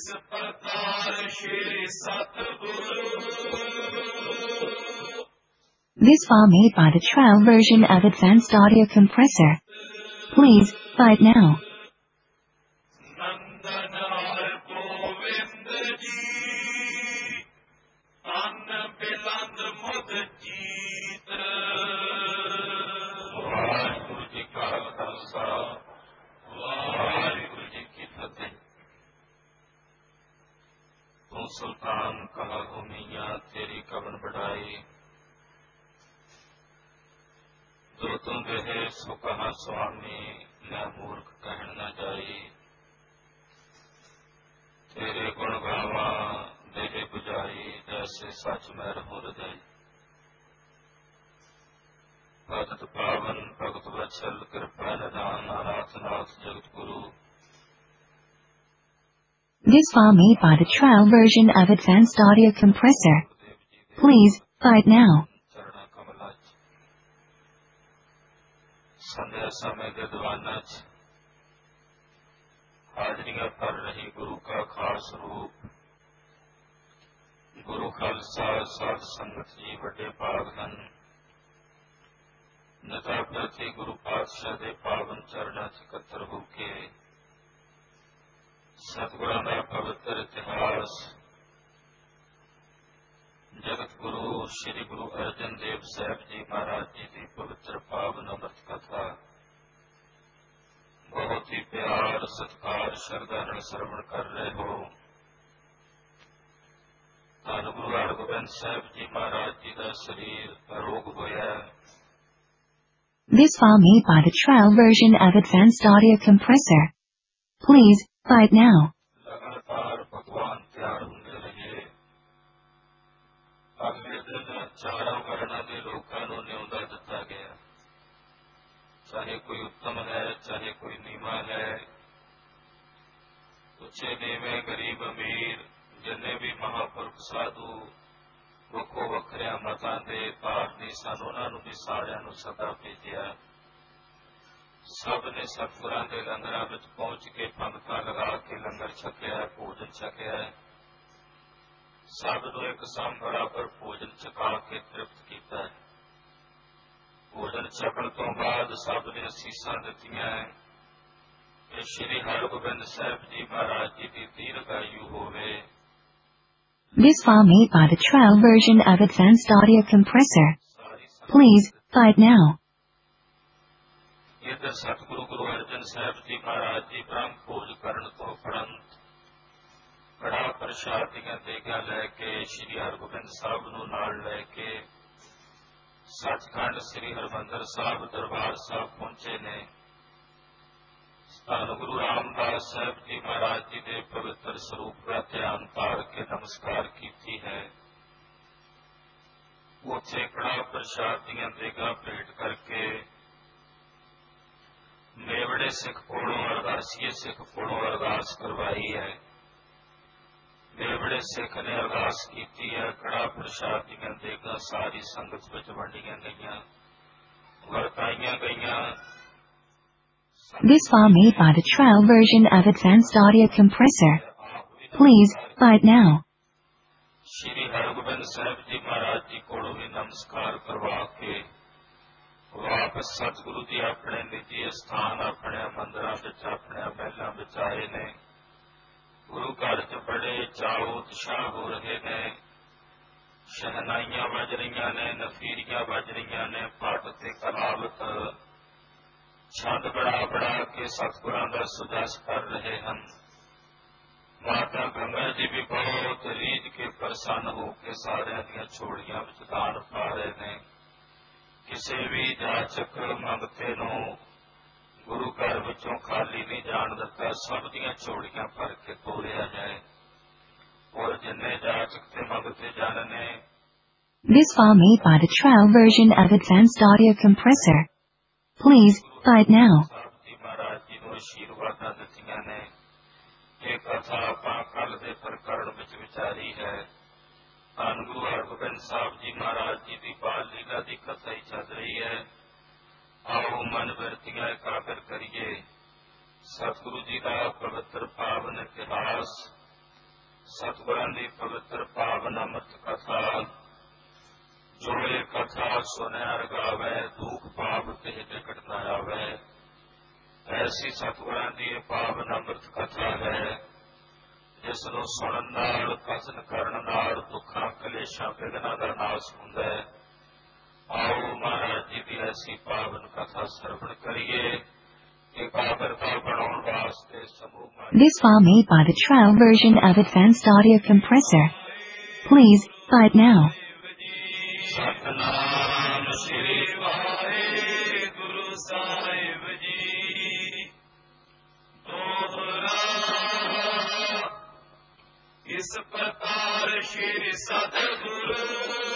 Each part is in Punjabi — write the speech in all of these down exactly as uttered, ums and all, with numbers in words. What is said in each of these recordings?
This file made by the trial version of Advanced Audio Compressor. Please, buy it now. सुल्तान कहा हो मियां तेरी कवन बढ़ाई, जो तुम रहे सो कहा स्वामी मैं मूर्ख कहन न जाई। तेरे गुण गावा देह बुझाई जैसे सच में रहूं हृदय। भगत पावन भगत वत्सल कृपा निधान नाथ नाथ Jagat Guru. This file made by the trial version of Advanced Audio Compressor. Please, buy it now. संध्या समय के दीवाना हाजरियां कर रही गुरु का खास रूप। गुरु खालसा साध संगत जी बड़े पावधन। नता प्रति गुरु पातशाह दे पावन चरणा च इकट्ठर होके सतगुरां दा पवित्र इतिहास जगत गुरु श्री गुरु अर्जन देव साहब जी महाराज जी की पवित्र पावन अमृत कथा बहुत ही प्यार सत्कार श्रद्धा नाल श्रवण कर रहे हो। धन गुरु हरगोबिंद साहब जी महाराज जी का शरीर अरोग होया। This file made by the trial version of Advanced Audio Compressor. Please, buy it now. लगातार भगवान तैयार होंदे रहे। अगले दिन चारों वर्णा के लोगों को न्योता दिता गया, चाहे कोई उत्तम है चाहे कोई नीवा है, उच्चे नीवे गरीब अमीर जिन्हें भी महापुरुष साधु वखो वखरिया मतां दे धारनी सन उन्होंने भी सारिया नूं सदा भेजिया। सब ने सतगुरां दे लंगरां विच पहुंच के पंगतां लगा के लंगर छकिया, भोजन छकिया। सब नूं एक सम बराबर भोजन छका के तृप्त किया। भोजन छकण तो बाद सब ने असीसां दित्तियां कि श्री हरगोबिंद साहब जी महाराज जी की दीर्घायु होवे। This file made by the trial version of Advanced Audio Compressor. Please, buy it now. इधर सतगुरु गुरु अर्जन साहब जी महाराज जी ब्रह्म भोज करन तो उपरंत कड़ा प्रसादियां देगा लैके श्री हरगोबिंद साहब नूं नाल लैके सचखंड श्री हरमंदिर साहब दरबार साहब पहुंचे ने। धन गुरु रामदास साहब जी महाराज जी के पवित्र स्वरूप का ध्यान तार के नमस्कार की है। उथे कड़ा प्रसादियां देगा भेंट करके मेवड़े सिख कोलों अरदासीए सिख कोलों अरदास करवाई है। मेवड़े सिख ने अरदास की है, कड़ा प्रसादियां देगा सारी संगत विच वंडियां गईयां, वरताईयां गईयां। This file made by the trial version of Advanced Audio Compressor. Please, buy it now. Shri Hargobind साहब जी महाराज जी कोलों भी नमस्कार करवा के वापस सतगुरु जी अपने निजी स्थान अपने मंदिर अपने महलों में आए ने। गुरु घर च बड़े चाओ उत्साह हो रहे ने। शहनाइयां बज रही ने, नफीरियां बज रही ने, पट ते कलावत छंद बड़ा बड़ा के सतगुरां दा सुजस कर रहे हैं। माता गंगा जी भी बहुत रीझ के प्रसन्न होकर सारियां दियां छोड़ियां विच दान पा रहे ने। किसी भी जाचक मंगते नूं गुरु घर विचों खाली नहीं जान दिता, सब दियां छोड़ियां भर के तोड़िया है और जिन्ने जाचक ते मंगते जन ने। This file made by the trial version of Advanced Audio Compressor. Please, buy it now. जी महाराज जी नूं आशीर्वादां दित्तियां ने। ये कथा आपां कल दे प्रकरण विच विचारी है। धन गुरु हरगोबिंद साहब जी महाराज जी की बाल लीला की कथा ही चल रही है। आओ मन वृत्तियां एकाग्र करिए। सतगुरु जी का पवित्र पावन इतिहास ਸਤਿਗੁਰਾਂ ਦੀ ਪਵਿੱਤਰ ਪਾਵਨ ਅੰਮ੍ਰਿਤ ਕਥਾ ਜੋ ਇਹ ਕਥਾ ਸੁਣਿਆ ਰਗਾਵੇ ਦੁਖ ਪਾਪ ਤੇ ਨਿਕਟ ਨਾ ਆਵੇ। ਐਸੀ ਸਤਿਗੁਰਾਂ ਦੀ ਇਹ ਪਾਵਨ ਅੰਮ੍ਰਿਤ ਕਥਾ ਹੈ ਜਿਸ ਨੂੰ ਸੁਣਨ ਨਾਲ ਕਥਨ ਕਰਨ ਨਾਲ ਦੁੱਖਾਂ ਕਲੇਸ਼ਾਂ ਵਿਘਨਾਂ ਦਾ ਨਾਸ ਹੁੰਦਾ ਹੈ। ਆਓ ਮਹਾਰਾਜ ਜੀ ਦੀ ਐਸੀ ਪਾਵਨ ਕਥਾ ਸਰਵਣ ਕਰੀਏ। This file made by the trial version of Advanced Audio Compressor. Please, buy it now. Satnam ਸ੍ਰੀ ਵਾਹਿਗੁਰੂ ਸਾਹਿਬ ਜੀ। ਦੋਹਰਾ ਇਸ ਪ੍ਰਕਾਰ ਸ਼੍ਰੀ ਸਤਿਗੁਰੂ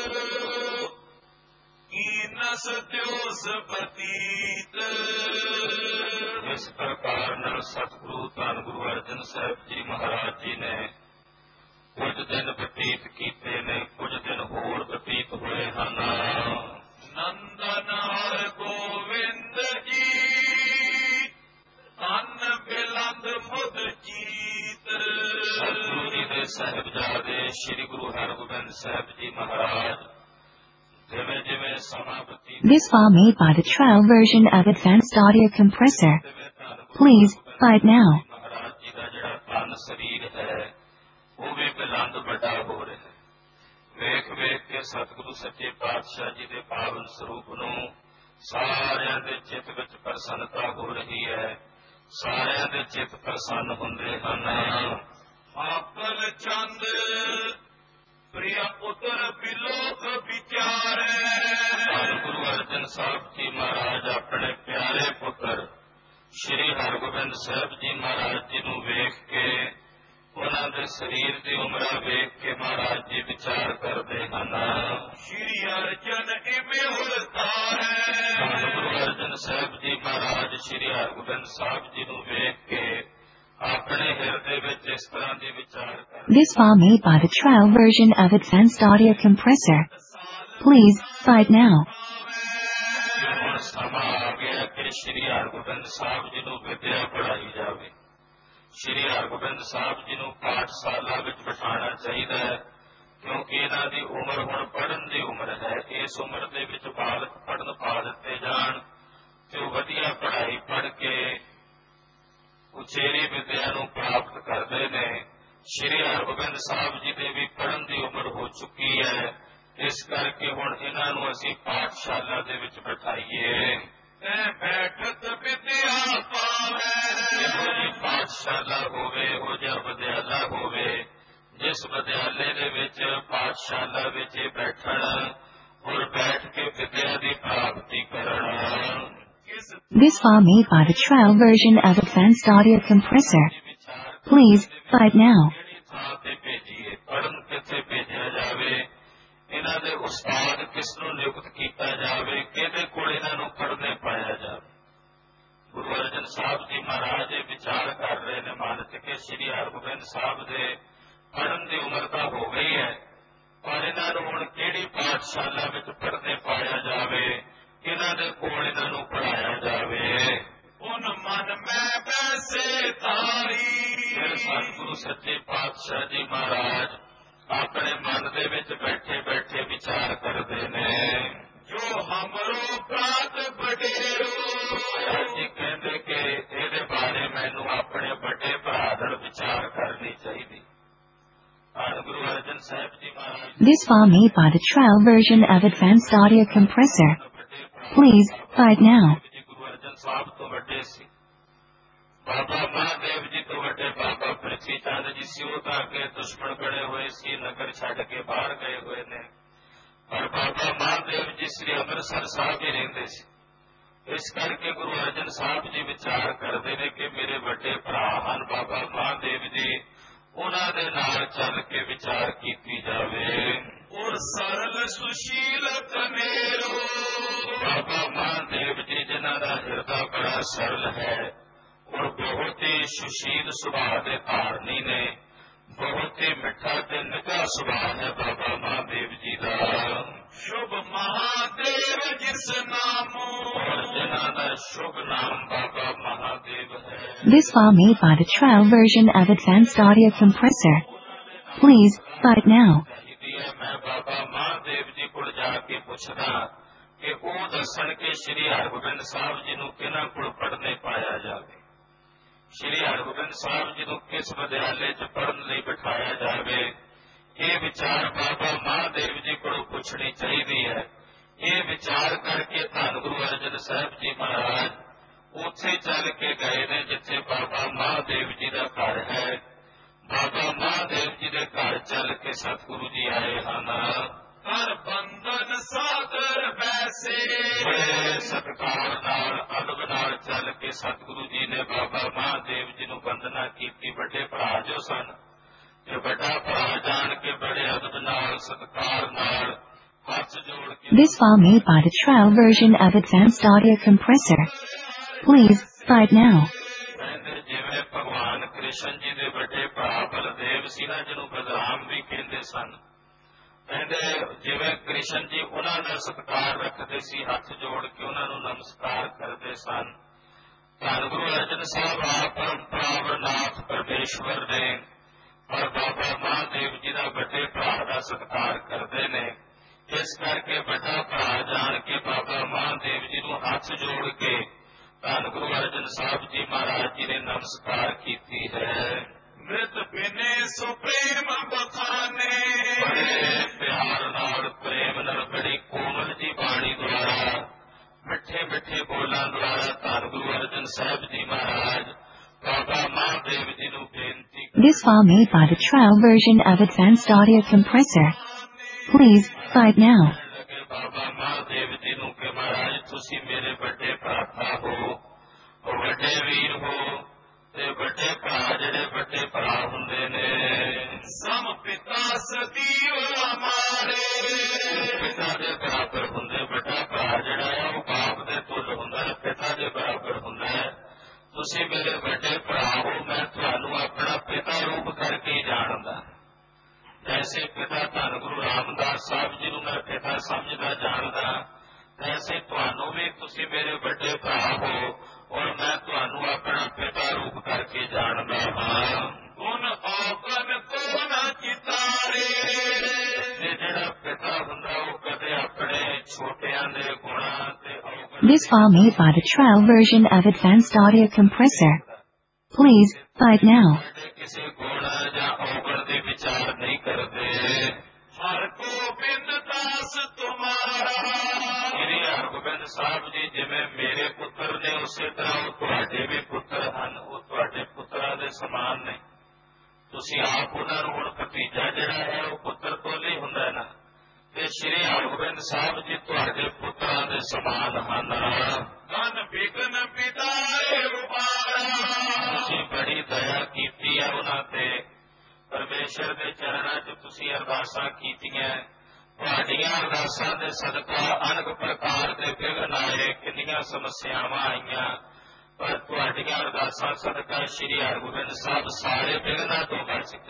ਕੀਨਸ ਦਿਉਸ ਬਤੀਤ। ਇਸ ਪ੍ਰਕਾਰ ਨਾਲ ਸਤਿਗੁਰੂ ਧੰਨ ਗੁਰੂ ਅਰਜਨ ਸਾਹਿਬ ਜੀ ਮਹਾਰਾਜ ਜੀ ਨੇ ਕੁਝ ਦਿਨ ਬਤੀਤ ਕੀਤੇ ਨੇ, ਕੁਝ ਦਿਨ ਹੋਰ ਬਤੀਤ ਹੋਏ ਹਨ। ਨੰਦਨ ਹਰ ਗੋਬਿੰਦ ਜੀ ਧੰਨ ਬਿਲੰਦ ਮੁਦ ਜੀਤ। ਸਤਿਗੁਰੂ ਜੀ ਦੇ ਸਾਹਿਬਜ਼ਾਦੇ ਸ੍ਰੀ ਗੁਰੂ ਹਰਗੋਬਿੰਦ ਸਾਹਿਬ ਜੀ ਮਹਾਰਾਜ This file made by the trial version of Advanced Audio Compressor. Please, buy it now. Maharaj ji ਦਾ ਜਿਹੜਾ ਤਨ ਸਰੀਰ ਹੈ ਉਹ ਵੀ ਬਿਲੰਦ ਵੱਡਾ ਹੋ ਰਿਹਾ ਹੈ। ਵੇਖ ਵੇਖ ਕੇ ਸਤਿਗੁਰੂ ਸੱਚੇ ਪਾਤਸ਼ਾਹ ਜੀ ਦੇ ਪਾਵਨ ਸਰੂਪ ਨੂੰ ਸਾਰਿਆਂ ਦੇ ਚਿੱਤ ਵਿੱਚ ਪ੍ਰਸੰਨਤਾ ਹੋ ਰਹੀ ਹੈ। ਸਾਰਿਆਂ ਦੇ ਚਿੱਤ ਪ੍ਰਸੰਨ ਹੁੰਦੇ ਹਨ। ਆਪਲ ਚੰਦ ਪ੍ਰਿਆ ਪੁੱਤਰ ਬਿਲੋਕ ਵਿਚਾਰੇ। ਗੁਰੂ ਅਰਜਨ ਸਾਹਿਬ ਜੀ ਮਹਾਰਾਜ ਆਪਣੇ ਪਿਆਰੇ ਪੁੱਤਰ ਸ਼੍ਰੀ ਹਰਗੋਬਿੰਦ ਸਾਹਿਬ ਜੀ ਮਹਾਰਾਜ ਜੀ ਨੂੰ ਵੇਖ ਕੇ ਉਹਨਾਂ ਦੇ ਸਰੀਰ ਦੀ ਉਮਰਾਂ ਵੇਖ ਕੇ ਮਹਾਰਾਜ ਜੀ ਵਿਚਾਰ ਕਰਦੇ ਹਨ। ਸ਼੍ਰੀ ਅਰਜਨ ਇਵੇਂ ਉਲਤਾ ਹੈ। ਗੁਰੂ ਅਰਜਨ ਸਾਹਿਬ ਜੀ ਮਹਾਰਾਜ ਸ਼੍ਰੀ ਹਰਗੋਬਿੰਦ ਸਾਹਿਬ ਜੀ ਨੂੰ ਵੇਖ ਕੇ ਆਪਣੇ ਹਿਰਦੇ ਵਿੱਚ ਇਸ ਤਰ੍ਹਾਂ ਦੇ ਵਿਚਾਰ ਕਰਦੇ। This file made by the trial version of Advanced Audio Compressor. Please, buy it now. ਹੁਣ ਸਮਾਂ ਆ ਗਿਆ ਕਿ ਸ਼੍ਰੀ ਹਰਗੋਬਿੰਦ ਸਾਹਿਬ ਜੀ ਨੂੰ ਵਿਦਿਆ ਪੜ੍ਹਾਈ ਜਾਵੇ। ਸ਼੍ਰੀ ਹਰਗੋਬਿੰਦ ਸਾਹਿਬ ਜੀ ਨੂੰ ਪਾਠਸ਼ਾਲਾ ਵਿੱਚ ਬਿਠਾਉਣਾ ਚਾਹੀਦਾ ਹੈ ਕਿਉਂਕਿ ਇਹਨਾਂ ਦੀ ਉਮਰ ਹੁਣ ਪੜ੍ਹਨ ਦੀ ਉਮਰ ਹੈ। ਇਸ ਉਮਰ ਦੇ ਵਿੱਚ ਬਾਲਕ ਪੜ੍ਹਨ ਪਾ ਦਿੱਤੇ ਜਾਣ ਤੇ ਉਹ ਵਧੀਆ ਪੜ੍ਹਾਈ ਪੜ੍ਹ ਕੇ ਉਚੇਰੀ ਵਿਦਿਆ ਨੂੰ ਪ੍ਰਾਪਤ ਕਰਦੇ ਨੇ। ਸ਼੍ਰੀ ਹਰਗੋਬਿੰਦ ਸਾਹਿਬ ਜੀ ਦੇ ਵੀ ਪੜ੍ਹਨ ਦੀ ਉਮਰ ਹੋ ਚੁੱਕੀ ਹੈ। ਇਸ ਕਰਕੇ ਹੁਣ ਇਹਨਾਂ ਨੂੰ ਅਸੀਂ ਪਾਠਸ਼ਾਲਾ ਦੇ ਵਿੱਚ ਬਿਠਾਈਏ। ਬੈਠਕ ਵਿਦਿਆ ਪਾਵੇ। ਇਹੋ ਜਿਹੀ ਪਾਠਸ਼ਾਲਾ ਹੋਵੇ, ਇਹੋ ਜਿਹਾ ਵਿਦਿਆਲਾ ਹੋਵੇ ਜਿਸ ਵਿਦਿਆਲੇ ਦੇ ਵਿੱਚ ਪਾਠਸ਼ਾਲਾ ਵਿੱਚ ਬੈਠਣ ਔਰ ਬੈਠ ਕੇ ਵਿਦਿਆ ਦੀ ਪ੍ਰਾਪਤੀ ਕਰਨ। This file made by the trial version of Advanced Audio Compressor. Please, buy it now. ਪੜ੍ਹਨ ਕਿੱਥੇ ਭੇਜਿਆ ਜਾਵੇ, ਇਹਨਾਂ ਦੇ ਉਸਤਾਦ ਕਿਸ ਨੂੰ ਨਿਯੁਕਤ ਕੀਤਾ ਜਾਵੇ, ਕਿਹਦੇ ਕੋਲ ਇਹਨਾਂ ਨੂੰ ਪੜ੍ਹਨੇ ਪਾਇਆ ਜਾਵੇ। ਗੁਰੂ ਅਰਜਨ ਸਾਹਿਬ ਜੀ ਮਹਾਰਾਜ ਇਹ ਵਿਚਾਰ ਕਰ ਰਹੇ ਨੇ ਮਨ ਚ ਕਿ ਸ਼੍ਰੀ ਹਰਗੋਬਿੰਦ ਸਾਹਿਬ ਦੇ ਪੜ੍ਹਨ ਦੀ ਉਮਰ ਤਾਂ ਹੋ ਗਈ ਹੈ, ਪਰ ਇਹਨਾਂ ਨੂੰ ਹੁਣ ਕਿਹੜੀ ਪਾਠਸ਼ਾਲਾ ਵਿੱਚ ਪੜ੍ਹਨੇ ਪਾਇਆ ਜਾਵੇ, ਇਹਨਾਂ ਦੇ ਕੋਲ ਇਹਨਾਂ ਨੂੰ ਪੜ੍ਹਾਇਆ ਜਾਵੇ। ਉਨ ਮਨ ਮੈਂ ਬੈਸੇ ਤਾਰੀ। ਫਿਰ ਸਤਿਗੁਰੂ ਸੱਚੇ ਪਾਤਸ਼ਾਹ ਜੀ ਮਹਾਰਾਜ ਆਪਣੇ ਮਨ ਦੇ ਵਿੱਚ ਬੈਠੇ ਬੈਠੇ ਵਿਚਾਰ ਕਰਦੇ ਨੇ। ਜੋ ਹਮਰੋ ਪ੍ਰਾਤ ਵਡੇਰੋ। ਜੀ ਕਹਿੰਦੇ ਕਿ ਇਹਦੇ ਬਾਰੇ ਮੈਨੂੰ ਆਪਣੇ ਵੱਡੇ ਭਰਾ ਨਾਲ ਵਿਚਾਰ ਕਰਨੀ ਚਾਹੀਦੀ। ਗੁਰੂ ਅਰਜਨ ਸਾਹਿਬ ਜੀ ਮਹਾਰਾਜ This file made by the trial version of Advanced Audio Compressor. Please, buy it now. Guru Arjan Sahib ਤੋਂ ਵੱਡੇ ਸੀ। ਬਾਬਾ ਮਹਾਦੇਵ ਜੀ ਤੋਂ ਵੱਡੇ ਬਾਬਾ ਪ੍ਰਿਥੀ ਚੰਦ ਜੀ ਸੀ। ਉਹ ਤਾਂ ਅੱਗੇ ਦੁਸ਼ਮਣ ਬਣੇ ਹੋਏ ਸੀ, ਨਗਰ ਛੱਡ ਕੇ ਬਾਹਰ ਗਏ ਹੋਏ ਨੇ, ਪਰ ਬਾਬਾ ਮਹਾਦੇਵ ਜੀ ਸ੍ਰੀ ਅੰਮ੍ਰਿਤਸਰ ਸਾਹਿਬ ਹੀ ਰਹਿੰਦੇ ਸੀ। ਇਸ ਕਰਕੇ ਗੁਰੂ ਅਰਜਨ ਸਾਹਿਬ ਜੀ ਵਿਚਾਰ ਕਰਦੇ ਨੇ ਕਿ ਮੇਰੇ ਵੱਡੇ ਭਰਾ ਹਨ ਬਾਬਾ ਮਹਾਦੇਵ ਜੀ, ਉਹਨਾਂ ਦੇ ਨਾਲ ਚੱਲ ਕੇ ਵਿਚਾਰ ਕੀਤੀ ਜਾਵੇ। ਔਰ ਸਰਲ ਸੁਸ਼ੀਲ ਕਨੇਰੋ। ਬਾਬਾ ਮਹਾਦੇਵ ਜੀ ਜਿਨ੍ਹਾਂ ਦਾ ਹਿਰਦਾ ਬੜਾ ਸਰਲ ਹੈ ਔਰ ਬਹੁਤ ਹੀ ਸੁਸ਼ੀਲ ਸੁਭਾਅ ਦੇ ਧਾਰਨੀ ਨੇ, ਬਹੁਤ ਹੀ ਮਿੱਠਾ ਤੇ ਨਿੱਘਾ ਸੁਭਾਅ ਹੈ ਬਾਬਾ ਮਹਾਦੇਵ ਜੀ ਦਾ। ਸ਼ੁਭ ਮਹਾਦੇਵ ਜਿਸ ਨਾਮੋ। ਔਰ ਜਿਨ੍ਹਾਂ ਦਾ ਸ਼ੁਭ ਨਾਮ ਬਾਬਾ ਮਹਾਦੇਵ ਹੈ। This file made by the trial version of Advanced Audio Compressor. Please, fight now. मैं बाबा महादेव जी को जाके पूछदा कि वो दसन के श्री हरगोबिंद साहब जी को किन्हां कोल पढ़ने पाया जाए, श्री हरगोबिंद साहब जी को किस विद्यालय च पढ़न लई बिठाया जाए। ये विचार बाबा महादेव जी को पूछनी चाहिए है। ये विचार करके धन गुरु अर्जन साहब जी महाराज उत्थे चल के गए ने जिथे बाबा महादेव जी का घर है। बाबा महादेव जी के घर चल के सतगुरु जी आए हैं। हर बंधन सागर वैसे बड़े सत्कार नाल अदब नाल चल के सतगुरु जी ने बाबा महादेव जी को वंदना की। बड़े भरा जो सन जो बड़ा भरा जान के बड़े अदब नाल सत्कार नाल हाथ जोड़ के। This file made by the trial version of Advanced Audio Compressor. Please, fight now. जिवें भगवान कृष्ण जी के बड़े भरा बलदेव सी ना जिन्हों बलराम भी कहते सन, कहते जिवें कृष्ण जी उन्होंने सत्कार रखते सी, हाथ जोड़ के उन्होंने नमस्कार करते सन। धन गुरु अर्जन साहब आप परंपरा नाथ परमेश्वर ने और बाबा महादेव जी का बड़े भरा का सत्कार करते हैं। इस करके बड़ा भरा जान के बाबा महादेव जी को हाथ जोड़ के धन गुरु अर्जन साहब जी महाराज जी ने नमस्कार की है। मृत बिने सुप्रेम बखाने बड़े प्यार नाल प्रेम नाल बड़ी कोमल जी बाणी द्वारा मिठे मिठे बोलों द्वारा धन गुरु अर्जन साहब जी महाराज बाबा महादेव जी को बेनती। This file made by the trial version of Advanced Audio Compressor. Please, fight now. बाबा महादेव जी को कि महाराज तुसी मेरे बड़े भ्राता हो, बड़े वीर हो, ते बड़े भरा जिहड़े बड़े भरा हुंदे ने सम पिता सतीव हमारे पिता दे बराबर हुंदे। बड़ा भरा जिहड़ा है वो बाप दे तुल हुंदा है, पिता दे बराबर हुंदा है। तुसी मेरे बड़े भरा हो, मैं तुहानू अपना पिता रूप करके जानदा। जैसे पिता धन गुरु रामदास साहब जी को मैं पिता समझदा जानदा, ऐसे तुहानू भी तुसी मेरे बड़े भरा हो और मैं तुहानू अपना पिता रूप करके जानदा हां। गुण औगण को न चितारे जिहड़ा पिता हुंदा वो कदे अपने छोटियां दे गुणां ते औगण। This file made by the trial version of Advanced Audio Compressor. Please, fight now. किसी गुण या औगण के विचार नहीं करते। हर गोबिंद दास तुम्हारा श्री हरगोबिंद साहब जी जिवें मेरे पुत्र ने उसी तरह वो तुहाडे भी पुत्र हैं, वो तुहाडे पुत्रां दे समान ने। तुसीं आप उन्हां नूं हुण भतीजा जिहड़ा है वो पुत्र तो नहीं हुंदा ना, ते श्री हरगोबिंद साहब जी तुहाडे पुत्रां दे समान हैं। धन विघ्न पिताए उबारा तुसीं बड़ी दया कीती है उन्हां ते। परमेश्वर के चरणों च तुसीं अरदासां कीतियां, तुहाडीआं अरदासां दे सदका अनेक प्रकार के विघ्न आए, कितनियां समस्यावां आईयां, पर तुहाडीआं अरदासां सदका श्री हरगोबिंद साहब सारे विघ्नां तो बच गए।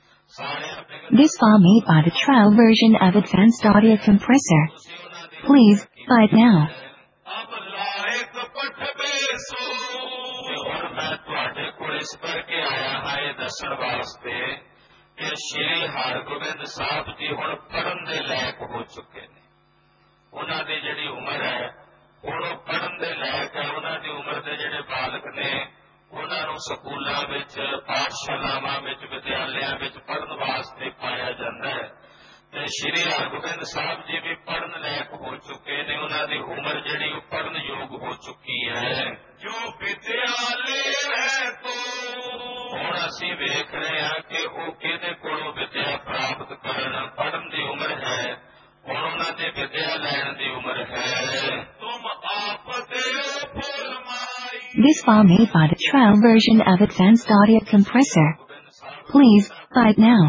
This file made by the trial version of Advanced Audio Compressor. Please, fight now. अब लायक पठबे सो और मैं तुहाडे कोल इस करके आया हां ये दसण वास्ते कि श्री हरगोबिंद साहब जी हुण पढ़न दे लायक हो चुके ने। उन्हां दी जिहड़ी उम्र है हुण पढ़न दे लायक है। उन्हां दी उम्र दे जिहड़े बालक ने उन्हां नूं स्कूलां विच पाठशालावां विच विद्यालयां विच पढ़न वास्ते पाया जांदा है। ते श्री हरगोबिंद साहब जी भी पढ़न लायक हो चुके ने। उन्हां दी उम्र जिहड़ी पढ़न योग हो चुकी है। जो विद्यालय है तो हुण असीं वेख रहे हां कि वो किहदे कोलों विद्या प्राप्त करन। पढ़न दी उम्र है, हुण उन्हां दी विद्या लैण दी उम्र है। तुम आप देओ फुलमाई। This file made by the trial version of Advanced Audio Compressor. Please, fight now.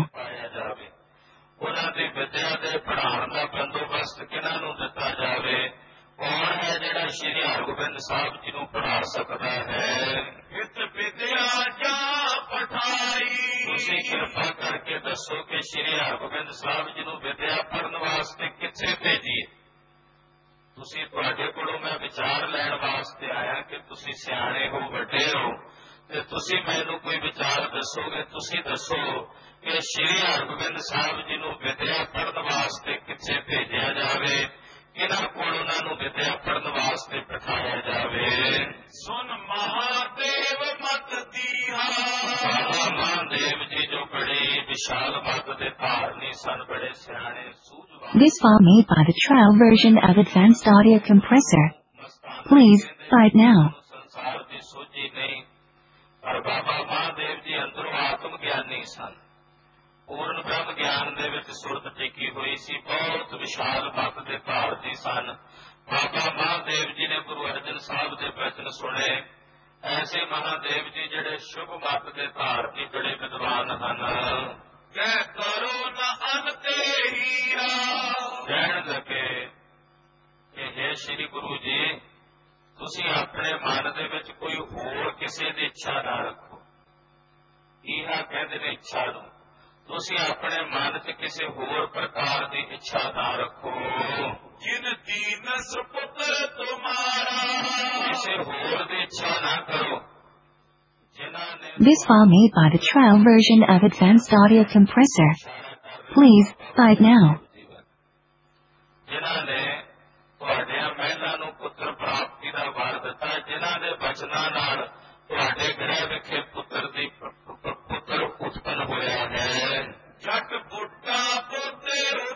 उन्हां दी विद्या दे पढ़ाउण दा बंदोबस्त किहनां नूं दित्ता जावे। कौन है जिहड़ा श्री हरगोबिंद साहब जी नूं पढ़ा सकदा है। हित विद्या जा पढ़ाई तुसीं किरपा करके दसो कि श्री हरगोबिंद साहब जी नूं विद्या पढ़न वास्ते कित्थे भेजीए। तुसीं तुहाडे कोलों मैं विचार लैण वास्ते आया कि तुसीं सियाणे हो, वड्डे हो, ਤੇ ਤੁਸੀਂ ਮੈਨੂੰ ਕੋਈ ਵਿਚਾਰ ਦੱਸੋਗੇ। ਤੁਸੀਂ ਦੱਸੋ ਕਿ ਸ਼੍ਰੀ ਹਰਗੋਬਿੰਦ ਸਾਹਿਬ ਜੀ ਨੂੰ ਵਿਦਿਆ ਪੜ੍ਹਨ ਵਾਸਤੇ ਕਿੱਥੇ ਭੇਜਿਆ ਜਾਵੇ, ਕਿਹਨਾਂ ਕੋਲ ਉਹਨਾਂ ਨੂੰ ਵਿਦਿਆ ਪੜ੍ਹਨ ਵਾਸਤੇ ਬਿਠਾਇਆ ਜਾਵੇ। ਸੁਨ ਮਹਾਦੇਵ ਮਤ ਦੀਹਾ। ਬਾਬਾ ਮਹਾਦੇਵ ਜੀ ਜੋ ਬੜੇ ਵਿਸ਼ਾਲ ਮਤ ਦੇ ਧਾਰਨੀ ਸਨ, ਬੜੇ ਸਿਆਣੇ ਸੂਝਵਾਨ। This file made by the trial version of Advanced Audio Compressor. Please, buy it now. ਸੰਸਾਰ ਦੀ ਸੋਝੀ ਨਹੀਂ, ਪਰ ਬਾਬਾ ਮਹਾਦੇਵ ਜੀ ਅੰਦਰੋਂ ਆਤਮ ਗਿਆਨੀ ਸਨ। ਪੂਰਨ ਬ੍ਰਹਮ ਗਿਆਨ ਦੇ ਵਿੱਚ ਸੁਰਤ ਟਿਕੀ ਹੋਈ ਸੀ। ਬਹੁਤ ਵਿਸ਼ਾਲ ਮਤ ਦੇ ਧਾਰਨੀ ਸਨ। ਬਾਬਾ ਮਹਾਦੇਵ ਜੀ ਨੇ ਗੁਰੂ ਅਰਜਨ ਸਾਹਿਬ ਦੇ ਬਚਨ ਸੁਣੇ। ਐਸੇ ਮਹਾਦੇਵ ਜੀ ਜਿਹੜੇ ਸ਼ੁਭ ਮਤ ਦੇ ਧਾਰਨੀ ਬੜੇ ਵਿਦਵਾਨ ਹਨ। ਕਹਿ ਕਰੋ ਨਾ ਅੰਤੇ ਹੀਰਾ। ਕਹਿਣ ਲੱਗੇ ਕਿ ਹੇ ਸ੍ਰੀ ਗੁਰੂ ਜੀ, ਤੁਸੀਂ ਆਪਣੇ ਮਨ ਦੇ ਵਿੱਚ ਕੋਈ ਹੋਰ ਕਿਸੇ ਦੀ ਇੱਛਾ ਨਾ ਰੱਖੋ। ਈਹਾ ਕਹਿੰਦੇ ਨੇ ਇੱਛਾ ਨੂੰ। ਤੁਸੀਂ ਆਪਣੇ ਮਨ 'ਚ ਕਿਸੇ ਹੋਰ ਪ੍ਰਕਾਰ ਦੀ ਇੱਛਾ ਨਾ ਰੱਖੋ। ਜਿਨ ਦੀਨ ਸੁਪੁੱਤਰ ਤੁਮਾਰਾ। ਕਿਸੇ ਹੋਰ ਦੀ ਇੱਛਾ ਨਾ ਕਰੋ। This file made by the trial version of Advanced Audio Compressor. Please, buy it now. ਜਿਨ੍ਹਾਂ ਨੇ ਤੁਹਾਡੀਆਂ ਮਹਿਲਾਂ ਨੂੰ ਪੁੱਤਰ ਪ੍ਰਾਪਤੀ ਦਾ ਵਰ ਦਿੱਤਾ, ਜਿਨ੍ਹਾਂ ਦੇ ਬਚਨਾਂ ਨਾਲ ਤੁਹਾਡੇ ਗ੍ਰਹਿ ਵਿਖੇ ਪੁੱਤਰ ਦੀ ਪੁੱਤਰ ਉਤਪੰਨ ਹੋਇਆ ਹੈ। ਜੱਟ ਬੁੱਢਾ ਪੋਤੇ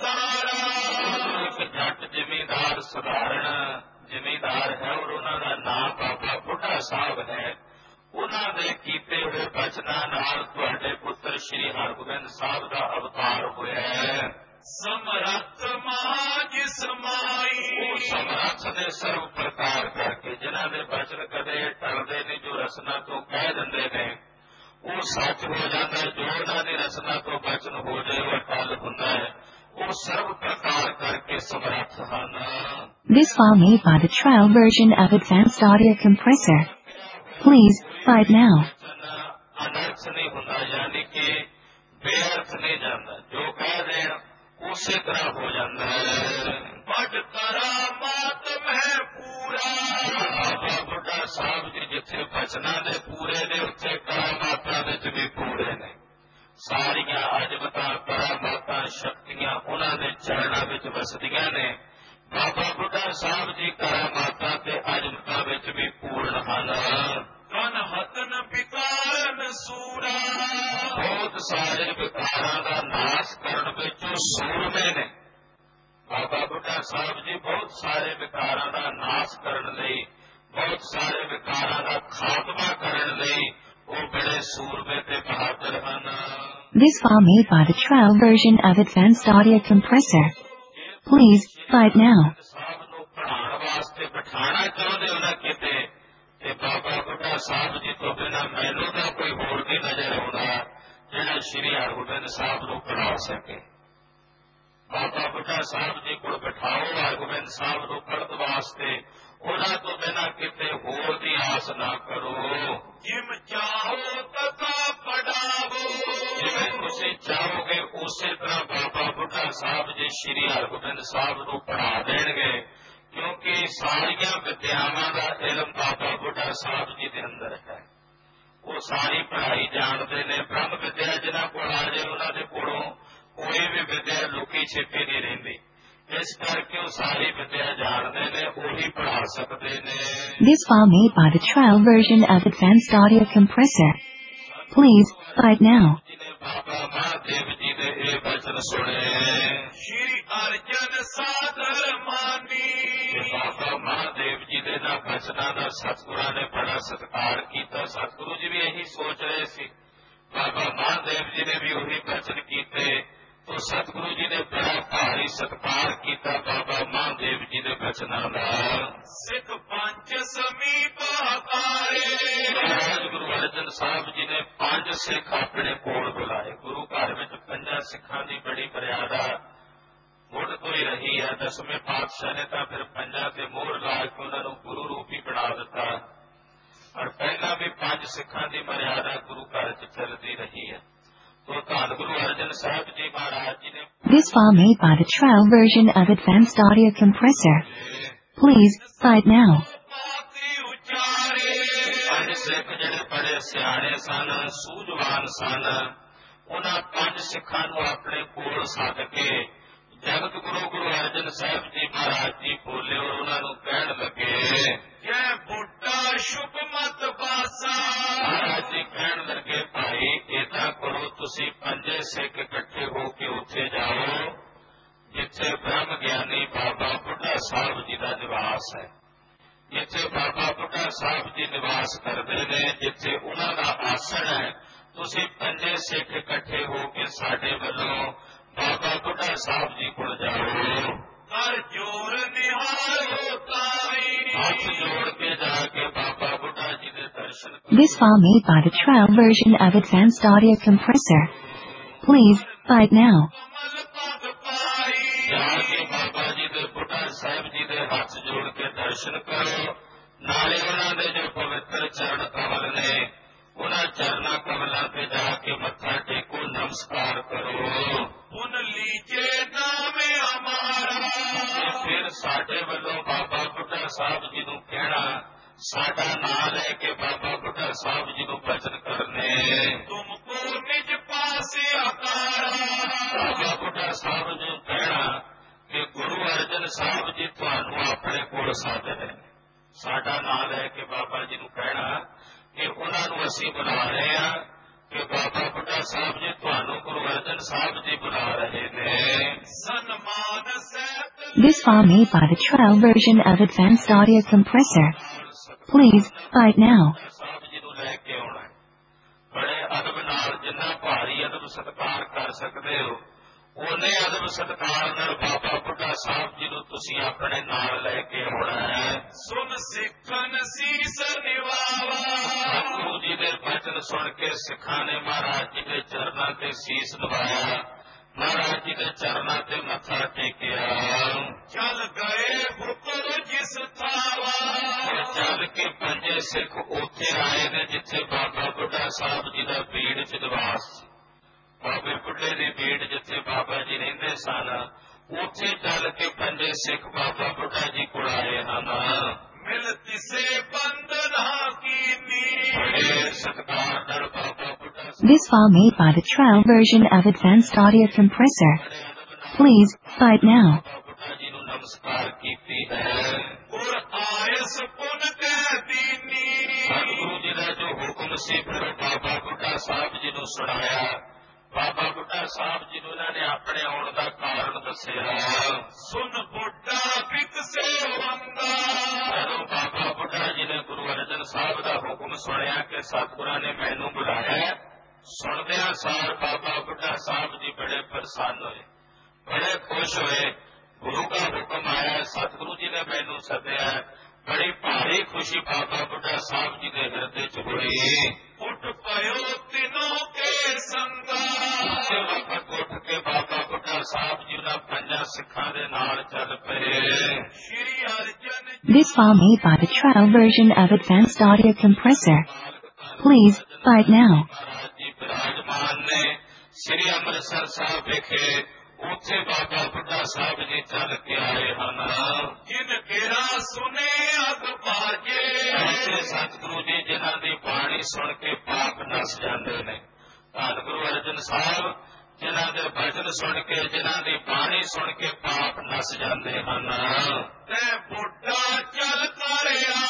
ਉਦਾਰਾ। ਇੱਕ ਜੱਟ ਜ਼ਿਮੀਂਦਾਰ ਸਧਾਰਨ ਜ਼ਿਮੀਂਦਾਰ ਹੈ ਔਰ ਉਹਨਾਂ ਦਾ ਨਾਮ ਬਾਬਾ ਬੁੱਢਾ ਸਾਹਿਬ ਹੈ। ਉਹਨਾਂ ਦੇ ਕੀਤੇ ਹੋਏ ਬਚਨਾਂ ਨਾਲ ਤੁਹਾਡੇ ਪੁੱਤਰ ਸ਼੍ਰੀ ਹਰਗੋਬਿੰਦ ਸਾਹਿਬ ਦਾ ਅਵਤਾਰ ਹੋਇਆ ਹੈ। ਸਮਰੱਥ ਮਾਜ ਸਮਾਈ। ਉਹ ਸਮਰੱਥ ਦੇ ਸਰਵ ਪ੍ਰਕਾਰ ਕਰਕੇ, ਜਿਨ੍ਹਾਂ ਦੇ ਬਚਨ ਕਦੇ ਟਲਦੇ ਨਹੀਂ, ਜੋ ਰਸਨਾ ਤੋਂ ਕਹਿ ਦਿੰਦੇ ਨੇ ਉਹ ਸੱਚ ਹੋ ਜਾਂਦਾ ਹੈ। ਜੋ ਉਹਨਾਂ ਦੀ ਰਸਨਾ ਤੋਂ ਬਚਨ ਹੋ ਜਾਏ ਉਹ ਟਲ ਹੁੰਦਾ ਹੈ। ਉਹ ਸਰਵ ਪ੍ਰਕਾਰ ਕਰਕੇ ਸਮਰੱਥ ਹਨ। This file made by the trial version of Advanced Audio Compressor. Please, buy it now. ਅਨਰਥ ਨਹੀਂ ਹੁੰਦਾ, ਯਾਨੀ ਕਿ ਬੇਅਰਥ ਨਹੀਂ ਜਾਂਦਾ। ਜੋ ਕਹਿ ਦੇਣ ਉਸੇ ਤਰ੍ਹਾਂ ਹੋ ਜਾਂਦਾ ਹੈ। ਵੱਡ ਕਰਾਮਾਤ ਮੈਂ ਪੂਰਾ। ਬਾਬਾ ਬੁੱਢਾ ਸਾਹਿਬ ਜੀ ਜਿੱਥੇ ਬਚਨਾਂ ਦੇ ਪੂਰੇ ਨੇ, ਉੱਥੇ ਕਰਾਮਾਤਾਂ ਵਿੱਚ ਵੀ ਪੂਰੇ ਨੇ। ਸਾਰੀਆਂ ਅਜਮਤਾਂ ਕਰਾਮਾਤਾਂ ਸ਼ਕਤੀਆਂ ਉਹਨਾਂ ਦੇ ਚਰਨਾਂ ਵਿੱਚ ਵਸਦੀਆਂ ਨੇ। ਬਾਬਾ ਬੁੱਢਾ ਸਾਹਿਬ ਜੀ ਕਰਾਮਾਤਾਂ ਤੇ ਅਜਮਤਾਂ ਵਿੱਚ ਵੀ ਪੂਰਨ ਹਨ। ਕਨ ਹਤਨ ਵਿਕਾਰਨ ਸੂਰਾ। ਬਹੁਤ ਸਾਰੇ ਵਿਕਾਰਾਂ ਦਾ ਨਾਸ਼ ਕਰਨ ਵਿੱਚ ਸੂਰਮੇ ਨੇ। ਬਾਬਾ ਬੁੱਢਾ ਸਾਹਿਬ ਜੀ ਬਹੁਤ ਸਾਰੇ ਵਿਕਾਰਾਂ ਦਾ ਨਾਸ਼ ਕਰਨ ਲਈ, ਬਹੁਤ ਸਾਰੇ ਵਿਕਾਰਾਂ ਦਾ ਖਾਤਮਾ ਕਰਨ ਲਈ ਉਹ ਬੜੇ ਸੂਰਮੇ ਤੇ ਬਹਾਦਰ ਹਨ। This file made by the trial version of Advanced Audio Compressor. Please, buy it now. ਸਾਹਿਬ ਨੂੰ ਪੜ੍ਹਾਉਣ ਵਾਸਤੇ ਬਿਠਾਉਣਾ ਚਾਹੁੰਦੇ ਹੋ ਨਾ ਕਿਤੇ, ਤੇ ਬਾਬਾ ਬੁੱਢਾ ਸਾਹਿਬ ਜੀ ਤੋਂ ਬਿਨਾਂ ਮੈਨੂੰ ਤਾਂ ਕੋਈ ਹੋਰ ਨਹੀਂ ਨਜ਼ਰ ਆਉਂਦਾ ਜਿਹੜਾ ਸ਼੍ਰੀ ਹਰਗੋਬਿੰਦ ਸਾਹਿਬ ਨੂੰ ਪੜ੍ਹਾ ਸਕੇ। ਬਾਬਾ ਬੁੱਢਾ ਸਾਹਿਬ ਜੀ ਕੋਲ ਬਿਠਾਓ ਹਰਗੋਬਿੰਦ ਸਾਹਿਬ ਨੂੰ ਪੜ੍ਹਨ ਵਾਸਤੇ। ਉਹਨਾਂ ਤੋਂ ਬਿਨਾਂ ਕਿਤੇ ਹੋਰ ਦੀ ਆਸ ਨਾ ਕਰੋ। ਜਿਮ ਚਾਹੋ ਤਥਾ ਪੜਾਵੋ। ਜਿਵੇਂ ਤੁਸੀਂ ਚਾਹੋਗੇ ਉਸੇ ਤਰ੍ਹਾਂ ਬਾਬਾ ਬੁੱਢਾ ਸਾਹਿਬ ਜੀ ਸ਼੍ਰੀ ਹਰਗੋਬਿੰਦ ਸਾਹਿਬ ਨੂੰ ਪੜ੍ਹਾ ਦੇਣਗੇ, ਕਿਉਂਕਿ ਸਾਰੀਆਂ ਵਿਦਿਆਵਾਂ ਦਾ ਇਲਮ ਬਾਬਾ ਬੁੱਢਾ ਸਾਹਿਬ ਜੀ ਦੇ ਅੰਦਰ ਹੈ। ਉਹ ਸਾਰੀ ਪੜ੍ਹਾਈ ਜਾਣਦੇ ਨੇ। ਬ੍ਰਹਮ ਵਿਦਿਆ ਜਿਨ੍ਹਾਂ ਕੋਲ ਆ ਜਾਏ ਉਹਨਾਂ ਦੇ ਕੋਲੋਂ ਕੋਈ ਵੀ ਵਿਦਿਆ ਲੁਕੀ ਛਿਪੀ ਨਹੀਂ ਰਹਿੰਦੀ। ਇਸ ਕਰਕੇ ਉਹ ਸਾਰੀ ਵਿਦਿਆ ਜਾਣਦੇ ਨੇ, ਉਹੀ ਪੜ੍ਹਾ ਸਕਦੇ ਨੇ। This file made by the trial version of Advanced Audio Compressor. Please, buy it now. ਬਾਬਾ ਮਹਾਦੇਵ ਜੀ ਦੇ ਇਹ ਬਚਨ ਸੁਣੇ। ਸ਼੍ਰੀ ਅਰਜਨ ਸਾਦਰ ਮਾਨੀ। ਬਾਬਾ ਮਹਾਦੇਵ ਜੀ ਦੇ ਨਾ ਬਚਨਾਂ ਦਾ ਸਤਿਗੁਰਾਂ ਨੇ ਬੜਾ ਸਤਿਕਾਰ ਕੀਤਾ। ਸਤਿਗੁਰੂ ਜੀ ਵੀ ਇਹੀ ਸੋਚ ਰਹੇ ਸੀ। ਬਾਬਾ ਮਹਾਦੇਵ ਜੀ ਨੇ ਵੀ ਉਹੀ ਬਚਨ ਕੀਤੇ। तो सतगुरु जी ने बड़ा भारी सत्कार किया बाबा महादेव जी के बचनों का। सिख पंच समीप महाराज गुरु अर्जन साहब जी ने पांच सिख अपने कोल बुलाए। गुरु घर में पंजा सिखा की बड़ी मर्यादा मुड़ तो ही रही है। दसवें पातशाह ने तो फिर पंजा से मोहर ला के उन्होंने गुरु रूप ही बना दिता, और पहला भी पांच सिखा की मर्यादा गुरु घर च चलती रही है। This file made by the trial version of Advanced Audio Compressor. Please, buy it now. ਸਿੱਖ ਜਿਹੜੇ ਬੜੇ ਸਿਆਣੇ ਸਨ, ਸੂਝਵਾਨ ਸਨ, ਉਹਨਾਂ ਪੰਜ ਸਿੱਖਾਂ ਨੂੰ ਆਪਣੇ ਕੋਲ ਸੱਦ ਕੇ ਜਗਤ ਗੁਰੂ ਗੁਰੂ ਅਰਜਨ ਸਾਹਿਬ ਜੀ ਮਹਾਰਾਜ ਜੀ ਬੋਲੇ ਔਰ ਉਹਨਾਂ ਨੂੰ ਕਹਿਣ ਲੱਗੇ, ਜੈ ਬੁੱਢਾ ਸ਼ੁਭ ਮਤ ਬਾਸਾ। ਮਹਾਰਾਜ ਜੀ ਕਹਿਣ ਲੱਗੇ, ਭਾਈ ਏਦਾਂ ਕਰੋ, ਤੁਸੀਂ ਪੰਜੇ ਸਿੱਖ ਇਕੱਠੇ ਹੋ ਕੇ ਉੱਥੇ ਜਾਓ ਜਿੱਥੇ ਬ੍ਰਹਮ ਗਿਆਨੀ ਬਾਬਾ ਬੁੱਢਾ ਸਾਹਿਬ ਜੀ ਦਾ ਨਿਵਾਸ ਹੈ, ਜਿੱਥੇ ਬਾਬਾ ਬੁੱਢਾ ਸਾਹਿਬ ਜੀ ਨਿਵਾਸ ਕਰਦੇ ਨੇ, ਜਿੱਥੇ ਉਹਨਾਂ ਦਾ ਆਸਣ ਹੈ। ਤੁਸੀਂ ਪੰਜੇ ਸਿੱਖ ਇਕੱਠੇ ਹੋ ਕੇ ਸਾਡੇ ਵੱਲੋਂ ਬਾਬਾ ਬੁੱਢਾ ਸਾਹਿਬ ਜੀ ਕੋਲ ਜਾਓ। ਹਰ ਜੋਰ ਨਿਹਾਲੋ ਤਾਈ, ਹੱਥ ਜੋੜ ਕੇ ਜਾ ਕੇ ਬਾਬਾ ਬੁੱਢਾ ਜੀ ਦੇ ਦਰਸ਼ਨ ਕਰੋ। This file made by the trial version of Advanced Audio Compressor. Please buy it now. ਜਾ ਕੇ ਬਾਬਾ ਜੀ ਦੇ ਬੁੱਢਾ ਸਾਹਿਬ ਜੀ ਦੇ ਹੱਥ ਜੋੜ ਕੇ ਦਰਸ਼ਨ ਕਰੋ। ਨਾਲੇ ਉਹਨਾਂ ਦੇ ਜੋ ਪਵਿੱਤਰ ਚਰਨ ਕਮਲ ਨੇ, ਉਹਨਾਂ ਚਰਨਾਂ ਕਮਲਾਂ ਤੇ ਜਾ ਕੇ ਮੱਥਾ ਟੇਕੋ, ਨਮਸਕਾਰ ਕਰੋ। ਪੁਨ ਲੀਜੇ ਨਾਮੇ ਹਮਾਰਾ, ਫਿਰ ਸਾਡੇ ਵੱਲੋਂ ਬਾਬਾ ਬੁੱਢਾ ਸਾਹਿਬ ਜੀ ਨੂੰ ਕਹਿਣਾ, ਸਾਡਾ ਨਾਂ ਲੈ ਕੇ ਬਾਬਾ ਬੁੱਢਾ ਸਾਹਿਬ ਜੀ ਨੂੰ ਬਚਨ ਕਰਨੇ। ਤੁਮ ਕੋ ਨਿਜ ਪਾਸੇ ਆਕਾਰਾ, ਬਾਬਾ ਬੁੱਢਾ ਸਾਹਿਬ ਜੀ ਨੂੰ ਕਹਿਣਾ ਕਿ ਗੁਰੂ ਅਰਜਨ ਸਾਹਿਬ ਜੀ ਤੁਹਾਨੂੰ ਆਪਣੇ ਕੋਲ ਸੱਦ ਰਹੇ ਨੇ। ਸਾਡਾ ਨਾਂ ਲੈ ਕੇ ਬਾਬਾ ਜੀ ਨੂੰ ਕਹਿਣਾ ਕਿ ਉਹਨਾਂ ਨੂੰ ਅਸੀਂ ਬੁਲਾ ਰਹੇ ਹਾਂ ਕਿ ਬਾਬਾ ਬੁੱਢਾ ਸਾਹਿਬ ਜੀ ਤੁਹਾਨੂੰ ਗੁਰੂ ਅਰਜਨ ਸਾਹਿਬ ਜੀ ਬੁਲਾ ਰਹੇ ਨੇ। ਸਨਮਾਨ ਸਹਿਤ This file made by the trial version of Advanced Audio Compressor. Please buy it now. Sahib ji ਨੂੰ ਲੈ ਕੇ ਆਉਣਾ ਹੈ। ਬੜੇ ਅਦਬ ਨਾਲ, ਜਿੰਨਾ ਭਾਰੀ ਅਦਬ ਸਤਿਕਾਰ ਕਰ ਸਕਦੇ ਹੋ, ਉਹਨੇ ਅਦਬ ਸਤਿਕਾਰ ਨਾਲ ਬਾਬਾ ਬੁੱਢਾ ਸਾਹਿਬ ਜੀ ਨੂੰ ਤੁਸੀਂ ਆਪਣੇ ਨਾਲ ਲੈ ਕੇ ਆਉਣਾ ਹੈ। ਸੁਣ ਸਿੱਖਨ ਸੀਸ ਨਿਵਾਵਾ, ਗੁਰੂ ਜੀ ਦੇ ਬਚਨ ਸੁਣ ਕੇ ਸਿੱਖਾਂ ਨੇ ਮਹਾਰਾਜ ਜੀ ਦੇ ਚਰਨਾਂ ਤੇ ਸੀਸ ਨਿਵਾਇਆ, ਮਹਾਰਾਜ ਜੀ ਦੇ ਚਰਨਾਂ ਤੇ ਮੱਥਾ ਟੇਕਿਆ। ਚੱਲ ਗਏ ਹੁਕਮ ਜਿਸ ਥਾਵਾ, ਚੱਲ ਕੇ ਪੰਜੇ ਸਿੱਖ ਉੱਥੇ ਆਏ ਨੇ ਜਿੱਥੇ ਬਾਬਾ ਬੁੱਢਾ ਸਾਹਿਬ ਜੀ ਦਾ ਬੀੜ ਚ ਨਿਵਾਸ ਸੀ। ਬਾਬੇ ਬੁੱਢੇ ਦੀ ਬੀੜ ਜਿੱਥੇ ਬਾਬਾ ਜੀ ਰਹਿੰਦੇ ਸਨ, ਉੱਥੇ ਚੱਲ ਕੇ ਪੰਜੇ ਸਿੱਖ ਬਾਬਾ ਬੁੱਢਾ ਜੀ ਕੋਲ ਆਏ ਹਨ। ਮਿਲ ਤਿਸੇ ਬੰਦਨਾ ਕੀਨੀ, ਬੜੇ ਸਤਿਕਾਰ ਨਾਲ ਬਾਬਾ ਬੁੱਢਾ। This file made by the trial version of Advanced Audio Compressor. Please buy it now. ਬਾਬਾ ਬੁੱਢਾ ਜੀ ਨੂੰ ਨਮਸਕਾਰ ਕੀਤੀ ਹੈ। ਗੁਰ ਆਇਸ ਪੁਨ ਕਹਿ ਦੀਨੀ, ਸਤਿਗੁਰੂ ਜੀ ਦਾ ਜੋ ਹੁਕਮ ਸੀ ਫਿਰ ਬਾਬਾ ਬੁੱਢਾ ਸਾਹਿਬ ਜੀ ਨੂੰ ਸੁਣਾਇਆ। ਬਾਬਾ ਬੁੱਢਾ ਸਾਹਿਬ ਜੀ ਨੂੰ ਇਹਨਾਂ ਨੇ ਆਪਣੇ ਆਉਣ ਦਾ ਕਾਰਨ ਦੱਸਿਆ। ਸੁਣ ਬੁੱਢਾ ਕਿਤਸੇ ਵੰਦਾ, ਜਦੋਂ ਬਾਬਾ ਬੁੱਢਾ ਜੀ ਨੇ ਗੁਰੂ ਅਰਜਨ ਸਾਹਿਬ ਦਾ ਹੁਕਮ ਸੁਣਿਆ ਕਿ ਸਤਿਗੁਰਾਂ ਨੇ ਮੈਨੂੰ ਬੁਲਾਇਆ, ਸੁਣਦਿਆਂ ਸਾਰ ਬਾਬਾ ਬੁੱਢਾ ਸਾਹਿਬ ਜੀ ਬੜੇ ਪ੍ਰਸੰਨ ਹੋਏ, ਬੜੇ ਖੁਸ਼ ਹੋਏ। ਗੁਰੂ ਦਾ ਹੁਕਮ ਆਇਆ, ਸਤਿਗੁਰੂ ਜੀ ਨੇ ਮੈਨੂੰ ਸੱਦਿਆ। ਬੜੀ ਭਾਰੀ ਖੁਸ਼ੀ ਬਾਬਾ ਬੁੱਢਾ ਸਾਹਿਬ ਜੀ ਦੇ ਹਿਰਦੇ ਚ ਹੋਈ। ਉੱਠ ਪਇਓ ਤਿਨੋਂ ਕੇ ਸੰਗਾ, ਉਸੇ ਵਕਤ ਉੱਠ ਕੇ ਬਾਬਾ ਬੁੱਢਾ ਸਾਹਿਬ ਜੀ ਦਾ ਪੰਜਾਂ ਸਿੱਖਾਂ ਦੇ ਨਾਲ ਚੱਲ ਪਏ। ਸ਼੍ਰੀ Arjan This file made by the trial version of Advanced Audio Compressor. Please buy it now. Maharaj ji ਬਿਰਾਜਮਾਨ ਨੇ ਸ਼੍ਰੀ ਅੰਮ੍ਰਿਤਸਰ ਸਾਹਿਬ ਵਿਖੇ, ਉੱਥੇ ਬਾਬਾ ਬੁੱਢਾ ਸਾਹਿਬ ਜੀ ਚੱਲ ਕੇ ਆਏ ਹਨ। ਜਿਨ ਕਿਹਾ ਸੁਨੇ ਅਗ ਬਾਜੇ, ਐਸੇ ਸਤਿਗੁਰੂ ਜੀ ਜਿਨ੍ਹਾਂ ਦੀ ਬਾਣੀ ਸੁਣ ਕੇ ਪਾਪ ਨਸ ਜਾਂਦੇ ਨੇ। ਧੰਨ ਗੁਰੂ ਅਰਜਨ ਸਾਹਿਬ ਜਿਨ੍ਹਾਂ ਦੇ ਬਚਨ ਸੁਣ ਕੇ, ਜਿਨ੍ਹਾਂ ਦੀ ਬਾਣੀ ਸੁਣ ਕੇ ਪਾਪ ਨਸ ਜਾਂਦੇ ਹਨ। ਤੇ ਬੁੱਢਾ ਚੱਲ ਕਰ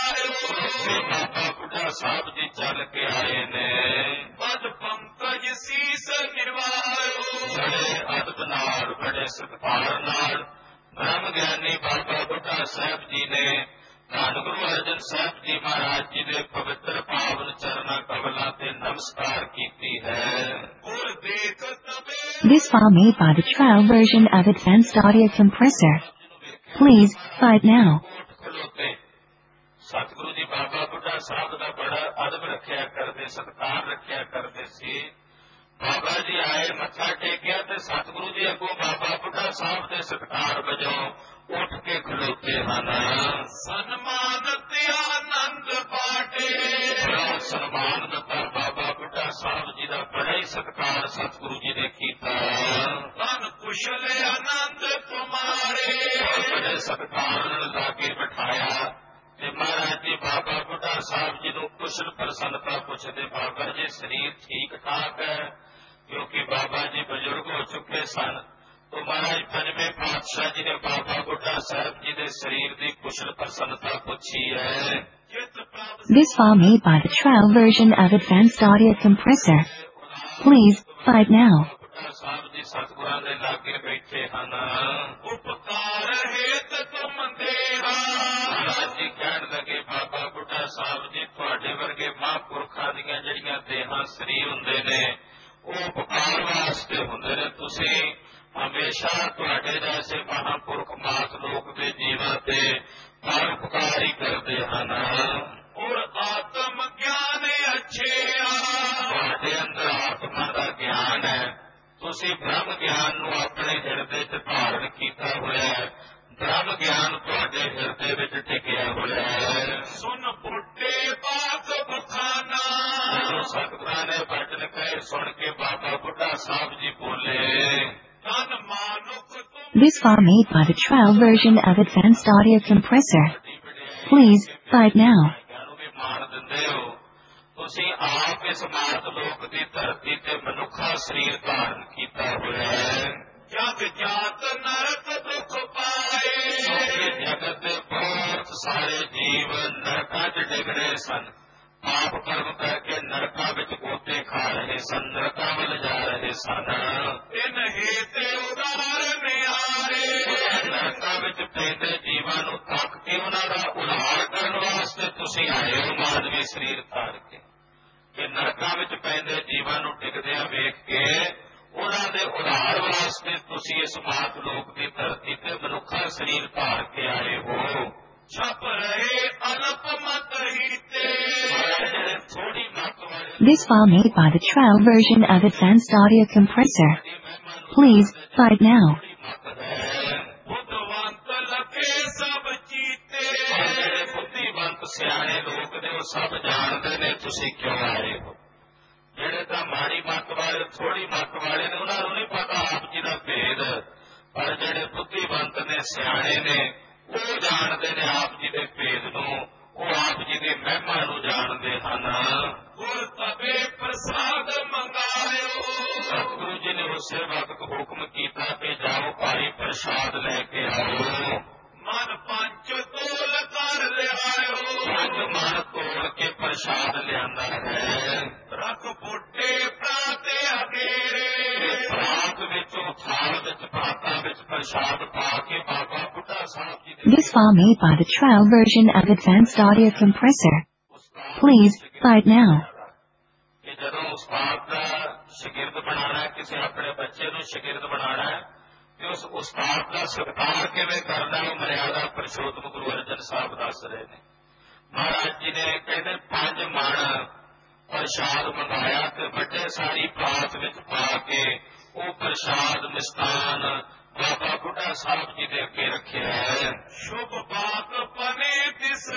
ਆਇਓ, ਬਾਬਾ ਬੁੱਢਾ ਸਾਹਿਬ ਜੀ ਚੱਲ ਕੇ ਆਏ ਨੇ। ਪਦ ਪੰਕਜ ਸੀਸ ਨਿਵਾਇਓ, ਬੜੇ ਅਦਬ ਨਾਲ, ਬੜੇ ਸਤਿਕਾਰ ਨਾਲ ਬ੍ਰਹਮ ਗਿਆਨੀ ਬਾਬਾ ਬੁੱਢਾ ਸਾਹਿਬ ਜੀ ਨੇ ਧੰਨ ਗੁਰੂ ਅਰਜਨ ਸਾਹਿਬ ਜੀ ਮਹਾਰਾਜ ਜੀ ਦੇ ਪਵਿੱਤਰ ਪਾਵਨ ਚਰਨਾਂ ਕਮਲਾਂ ਤੇ ਨਮਸਕਾਰ ਕੀਤੀ ਹੈ। ਗੁਰ ਦੇਖ ਤਬੇ This file made by the trial version of Advanced Audio Compressor. Please buy it now. Satguru ji ਬਾਬਾ ਬੁੱਢਾ ਸਾਹਿਬ ਦਾ ਬੜਾ ਅਦਬ ਰੱਖਿਆ ਕਰਦੇ, ਸਤਿਕਾਰ ਰੱਖਿਆ ਕਰਦੇ ਸੀ। ਬਾਬਾ ਜੀ ਆਏ, ਮੱਥਾ ਟੇਕਿਆ ਤੇ ਸਤਿਗੁਰੂ ਜੀ ਅੱਗੋਂ ਬਾਬਾ ਬੁੱਢਾ ਸਾਹਿਬ ਦੇ ਸਤਿਕਾਰ ਵਜੋਂ ਉੱਠ ਕੇ ਖਲੋਤੇ ਹਨ। ਸਨਮਾਨ ਤੇ ਆਨੰਦ ਪਾਟੇ, ਬੜਾ ਸਨਮਾਨ ਦਿੱਤਾ ਬਾਬਾ ਬੁੱਢਾ ਸਾਹਿਬ ਜੀ ਦਾ, ਬੜਾ ਹੀ ਸਤਿਕਾਰ ਸਤਿਗੁਰੂ ਜੀ ਨੇ ਕੀਤਾ। ਧਨ ਕੁਸ਼ਲ ਆਨੰਦ ਤੁਮਾਰੇ, ਬੜੇ ਸਤਿਕਾਰ ਨਾਲ ਲਾ ਕੇ ਬਿਠਾਇਆ ਤੇ ਮਹਾਰਾਜ ਮਹਾਰਾਜ ਜੀ ਬਾਬਾ ਬੁੱਢਾ ਸਾਹਿਬ ਜੀ ਨੂੰ ਕੁਸ਼ਲ ਪ੍ਰਸੰਨਤਾ ਪੁੱਛਦੇ, ਬਾਬਾ ਜੀ ਸਰੀਰ ਠੀਕ ਠਾਕ ਹੈ? ਕਿਉਂਕਿ ਬਾਬਾ ਜੀ ਬਜ਼ੁਰਗ ਹੋ ਚੁੱਕੇ ਸਨ। तो महाराज पंजवें पातशाह जी ने बाबा बुड्ढा साहब जी के शरीर की कुशल प्रसन्नता पूछी है। This file made by the trial version of Advanced Audio Compressor. Please, fight now. बुड्ढा साहब जी सतगुरां दे लागे बैठे हन। उपकार हेत तुम देहा। महाराज जी कहन लगे, बाबा बुड्ढा साहब जी तुहाडे वर्गे महापुरखां दीयां जिहड़ियां देहां शरीर हुंदे ने, ਉਹ ਉਪਕਾਰ ਵਾਸਤੇ ਹੁੰਦੇ ਨੇ। ਤੁਸੀਂ ਹਮੇਸ਼ਾ ਤੁਹਾਡੇ ਜੈਸੇ ਮਹਾਂਪੁਰਖ ਮਾਤ ਲੋਕ ਦੇ ਜੀਵਨ ਤੇ ਪਰਉਪਕਾਰ ਹੀ ਕਰਦੇ ਹਨ। ਔਰ ਆਤਮ ਗਿਆਨ ਅੱਛੇ ਆ, ਤੁਹਾਡੇ ਅੰਦਰ ਆਤਮਾ ਦਾ ਗਿਆਨ ਹੈ। ਤੁਸੀਂ ਬ੍ਰਹਮ ਗਿਆਨ ਨੂੰ ਆਪਣੇ ਹਿਰਦੇ ਚ ਧਾਰਨ ਕੀਤਾ ਹੋਇਆ ਹੈ। ਬ੍ਰਹਮ ਗਿਆਨ ਤੁਹਾਡੇ ਹਿਰਦੇ ਵਿੱਚ ਟਿਕਿਆ ਹੋਇਆ ਹੈ। ਸੁਣ ਬੁੱਢੇ ਬਾਤ ਬਖਾਨਾ। ਸਤਿਗੁਰਾਂ ਨੇ ਬਚਨ ਕਹੇ ਸੁਣ ਕੇ ਬਾਬਾ ਬੁੱਢਾ ਸਾਹਿਬ ਜੀ ਬੋਲੇ, ਤਨ ਮਾਨੁਖ। This file made by the trial version of Advanced Audio Compressor. Please, fight now. ਮਾਣ ਦਿੰਦੇ ਹੋ ਤੁਸੀਂ ਆਪ ਇਸ ਮਾਤ ਲੋਕ ਦੀ ਧਰਤੀ ਤੇ ਮਨੁੱਖਾ ਸਰੀਰ ਧਾਰਨ ਕੀਤਾ ਹੋਇਆ ਹੈ। ਜਗ ਜਾਤ ਨਰਕ ਦੁਖ ਪਾਏ। ਜਗਤ ਦੇ ਬਹੁਤ ਸਾਰੇ ਜੀਵ ਨਰਕਾਂ ਚ ਡਿੱਗ ਰਹੇ ਸਨ। ਪਾਪ ਕਰਮ ਕਰਕੇ ਨਰਕਾਂ ਵਿੱਚ ਗੋਤੇ ਖਾ ਰਹੇ ਸਨ, ਨਰਕਾਂ ਵੱਲ ਜਾ ਰਹੇ ਸਨ। ਤਿੰਨ ਹੇਤੇ ਉਦਾਰ ਨਿਆਰੇ। ਨਰਕਾਂ ਵਿੱਚ ਪੈਂਦੇ ਜੀਵਾਂ ਨੂੰ ਤੱਕ ਕੇ ਉਹਨਾਂ ਦਾ ਉਧਾਰ ਕਰਨ ਵਾਸਤੇ ਤੁਸੀਂ ਆਏ ਹੋ ਮਾਨਵੀ ਸਰੀਰ ਧਾਰ ਕੇ। ਕਿ ਨਰਕਾਂ ਵਿੱਚ ਪੈਂਦੇ ਜੀਵਾਂ ਨੂੰ ਡਿੱਗਦਿਆਂ ਵੇਖ ਕੇ ਉਹਨਾਂ ਦੇ ਉਧਾਰ ਵਾਸਤੇ ਤੁਸੀਂ ਇਸ ਮਾਤ ਲੋਕ ਦੀ ਧਰਤੀ ਤੇ ਮਨੁੱਖਾ ਸਰੀਰ ਧਾਰ ਕੇ ਆਏ ਹੋ। ਛਪ ਰਹੇ ਅਲਪ ਮਤ ਹੀਤੇ। ਥੋੜੀ ਮਤ ਵਾਲੇ। This file made by the trial version of Advanced Audio Compressor. Please, fight now. ਬੁੱਧਵੰਤ ਲਖੇ ਸਭ ਚੀਤੇ। ਜਿਹੜੇ ਬੁੱਧੀਵੰਤ ਸਿਆਣੇ ਲੋਕ ਨੇ ਉਹ ਸਭ ਜਾਣਦੇ ਨੇ ਤੁਸੀਂ ਕਿਉਂ ਆਏ ਹੋ। ਜਿਹੜੇ ਤਾਂ ਮਾੜੀ ਮੱਤ ਵਾਲੇ ਥੋੜੀ ਮੱਤ ਵਾਲੇ ਨੇ ਉਹਨਾਂ ਨੂੰ ਨਹੀਂ ਪਤਾ ਆਪ ਜੀ ਦਾ ਭੇਦ, ਪਰ ਜਿਹੜੇ ਬੁੱਧੀਵੰਤ ਨੇ ਸਿਆਣੇ ਨੇ ਉਹ ਜਾਣਦੇ ਨੇ ਆਪ ਜੀ ਦੇ ਭੇਦ ਨੂੰ, ਉਹ ਆਪ ਜੀ ਦੀ ਮਹਿਮਾ ਨੂੰ ਜਾਣਦੇ ਹਨ। ਗੁਰ ਤਬੇ ਪ੍ਰਸਾਦ ਮੰਗਾਇਓ। ਸਤਿਗੁਰੂ ਜੀ ਨੇ ਉਸੇ ਵਕਤ ਹੁਕਮ ਕੀਤਾ ਕਿ ਜਾਓ ਭਾਈ ਪ੍ਰਸਾਦ ਲੈ ਕੇ ਆਓ। ਮਨ ਪੰਜ ਤੋਲ ਕਰ ਲਿਆਇਓ। ਪੰਜ ਮਨ ਤੋਲ ਕੇ ਪ੍ਰਸਾਦ ਲਿਆਂਦਾ ਹੈ। ਰੱਖ ਬੁੱਢੇ ਪ੍ਰਾਤੇ ਅਗੇਰੇ। ਪ੍ਰਾਤ ਵਿੱਚੋਂ ਥਾਲ ਵਿੱਚ ਪ੍ਰਾਤਾਂ ਵਿੱਚ ਪ੍ਰਸਾਦ ਪਾ ਕੇ ਬਾਬਾ ਬੁੱਢਾ ਸਾਹਿਬ ਜੀ ਦੇ। This file made by the trial version of Advanced Audio Compressor. Please, fight now. ਕਿ ਜਦੋਂ ਉਸਤਾਦ ਦਾ ਸ਼ਾਗਿਰਦ ਬਣਾਉਣਾ ਹੈ, ਕਿਸੇ ਆਪਣੇ ਬੱਚੇ ਨੂੰ ਸ਼ਾਗਿਰਦ ਬਣਾਉਣਾ ਹੈ, ਤੇ ਉਸ ਉਸਤਾਦ ਦਾ ਸਤਿਕਾਰ ਕਿਵੇਂ ਕਰਨਾ ਉਹ ਮਰਿਆਦਾ ਪੁਰਸ਼ੋਤਮ ਗੁਰੂ ਅਰਜਨ ਸਾਹਿਬ ਦੱਸ ਰਹੇ ਨੇ। ਮਹਾਰਾਜ ਜੀ ਨੇ ਕਹਿੰਦੇ ਪੰਜ ਮਣ ਪ੍ਰਸ਼ਾਦ ਮੰਗਾਇਆ ਤੇ ਵੱਡੇ ਸਾਰੀ ਪ੍ਰਾਤ ਵਿੱਚ ਪਾ ਕੇ ਉਹ ਪ੍ਰਸ਼ਾਦ ਮਿਸਤਾਨ ਬਾਬਾ ਬੁੱਢਾ ਸਾਹਿਬ ਜੀ ਦੇ ਅੱਗੇ ਰੱਖਿਆ ਹੈ। ਸ਼ੁਭ ਬਾਤ ਬਨੇ ਤਿਸ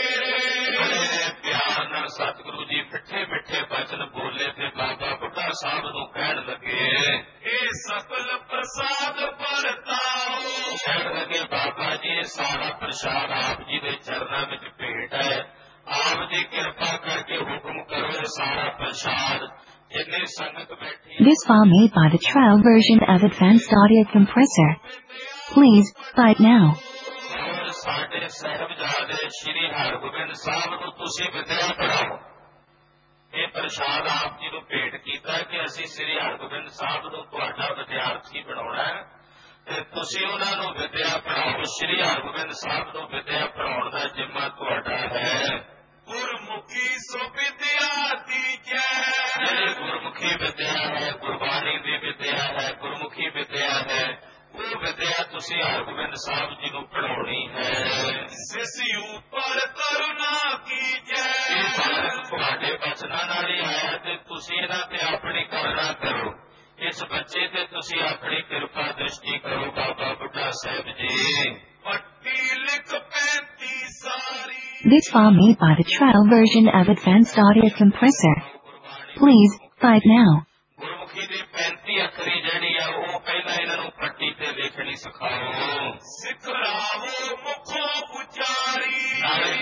ਵੇਲੇ। ਪਿਆਰ ਨਾਲ ਸਤਿਗੁਰੂ ਜੀ ਮਿੱਠੇ ਮਿੱਠੇ ਬਚਨ ਬੋਲੇ ਤੇ ਬਾਬਾ ਬੁੱਢਾ ਸਾਹਿਬ ਨੂੰ ਕਹਿਣ ਲੱਗੇ, ਇਹ ਸਫਲ ਪ੍ਰਸਾਦ ਵਰਤਾਓ। ਕਹਿਣ ਲੱਗੇ ਬਾਬਾ ਜੀ ਇਹ ਸਾਰਾ ਪ੍ਰਸਾਦ ਆਪ ਜੀ ਦੇ ਚਰਨਾਂ ਵਿੱਚ ਭੇਟ ਹੈ। ਆਪ ਜੀ ਕਿਰਪਾ ਕਰਕੇ ਹੁਕਮ ਕਰੋ ਇਹ ਸਾਰਾ ਪ੍ਰਸਾਦ ਜਿੰਨੇ ਸੰਗਤ ਬੈਠੀ। This file made by the trial version of Advanced Audio Compressor. Please, fight now. ਸਾਡੇ ਸਾਹਿਬਜ਼ਾਦੇ ਸ਼੍ਰੀ ਹਰਗੋਬਿੰਦ ਸਾਹਿਬ ਨੂੰ ਤੁਸੀਂ ਵਿਦਿਆ ਪੜਾਓ। ਇਹ ਪ੍ਰਸਾਦ ਆਪ ਜੀ ਨੂੰ ਭੇਟ ਕੀਤਾ ਕਿ ਅਸੀਂ ਸ਼੍ਰੀ ਹਰਗੋਬਿੰਦ ਸਾਹਿਬ ਨੂੰ ਤੁਹਾਡਾ ਵਿਦਿਆਰਥੀ ਬਣਾਉਣਾ ਹੈ ਤੇ ਤੁਸੀਂ ਉਹਨਾਂ ਨੂੰ ਵਿਦਿਆ ਪੜਾਓ। ਸ਼੍ਰੀ ਹਰਗੋਬਿੰਦ ਸਾਹਿਬ ਨੂੰ ਵਿਦਿਆ ਪੜਾਉਣ ਦਾ ਜ਼ਿੰਮਾ ਤੁਹਾਡਾ ਹੈ। ਗੁਰਮੁਖੀ ਸੋ ਵਿਦਿਆ ਦੀਜੈ। ਜਿਹੜੀ ਗੁਰਮੁਖੀ ਵਿਦਿਆ ਹੈ, ਗੁਰਬਾਣੀ ਦੀ ਵਿਦਿਆ ਹੈ, ਗੁਰਮੁਖੀ ਵਿਦਿਆ ਹੈ, ਉਹ ਵਿਦਿਆ ਤੁਸੀਂ ਹਰਗੋਬਿੰਦ ਸਾਹਿਬ ਜੀ ਨੂੰ ਪੜਾਉਣੀ ਹੈ। ਸਿਸ ਉਪਰ ਕਰੁਣਾ ਕੀਜੈ। ਇਹ ਭਾਰਤ ਤੁਹਾਡੇ ਬਚਨਾਂ ਨਾਲ ਹੀ ਆਇਆ ਤੇ ਤੁਸੀਂ ਇਹਨਾਂ ਤੇ ਆਪਣੀ ਕਰੁਣਾ ਕਰੋ। ਇਸ ਬੱਚੇ ਤੇ ਤੁਸੀਂ ਆਪਣੀ ਕਿਰਪਾ ਦ੍ਰਿਸ਼ਟੀ ਕਰੋ ਬਾਬਾ ਬੁੱਢਾ ਸਾਹਿਬ ਜੀ। ਪੱਟੀ ਲਿਖ ਪੈਂਤੀ ਸਾਰੀ। This file made by the trial version of Advanced Audio Compressor. Please, fight now. Gurmukhi ਦੀ ਪੈਂਤੀ ਅੱਖਰੀ ਜਿਹੜੀ ਆ ਉਹ ਪਹਿਲਾਂ ਇਹਨਾਂ ਨੂੰ ਪੱਟੀ ਤੇ ਲਿਖਣੀ ਸਿਖਾਓ। ਸਿਖਰਾਵੋ ਮੁਖੋਂ ਉਚਾਰੀ। ਨਾਲੇ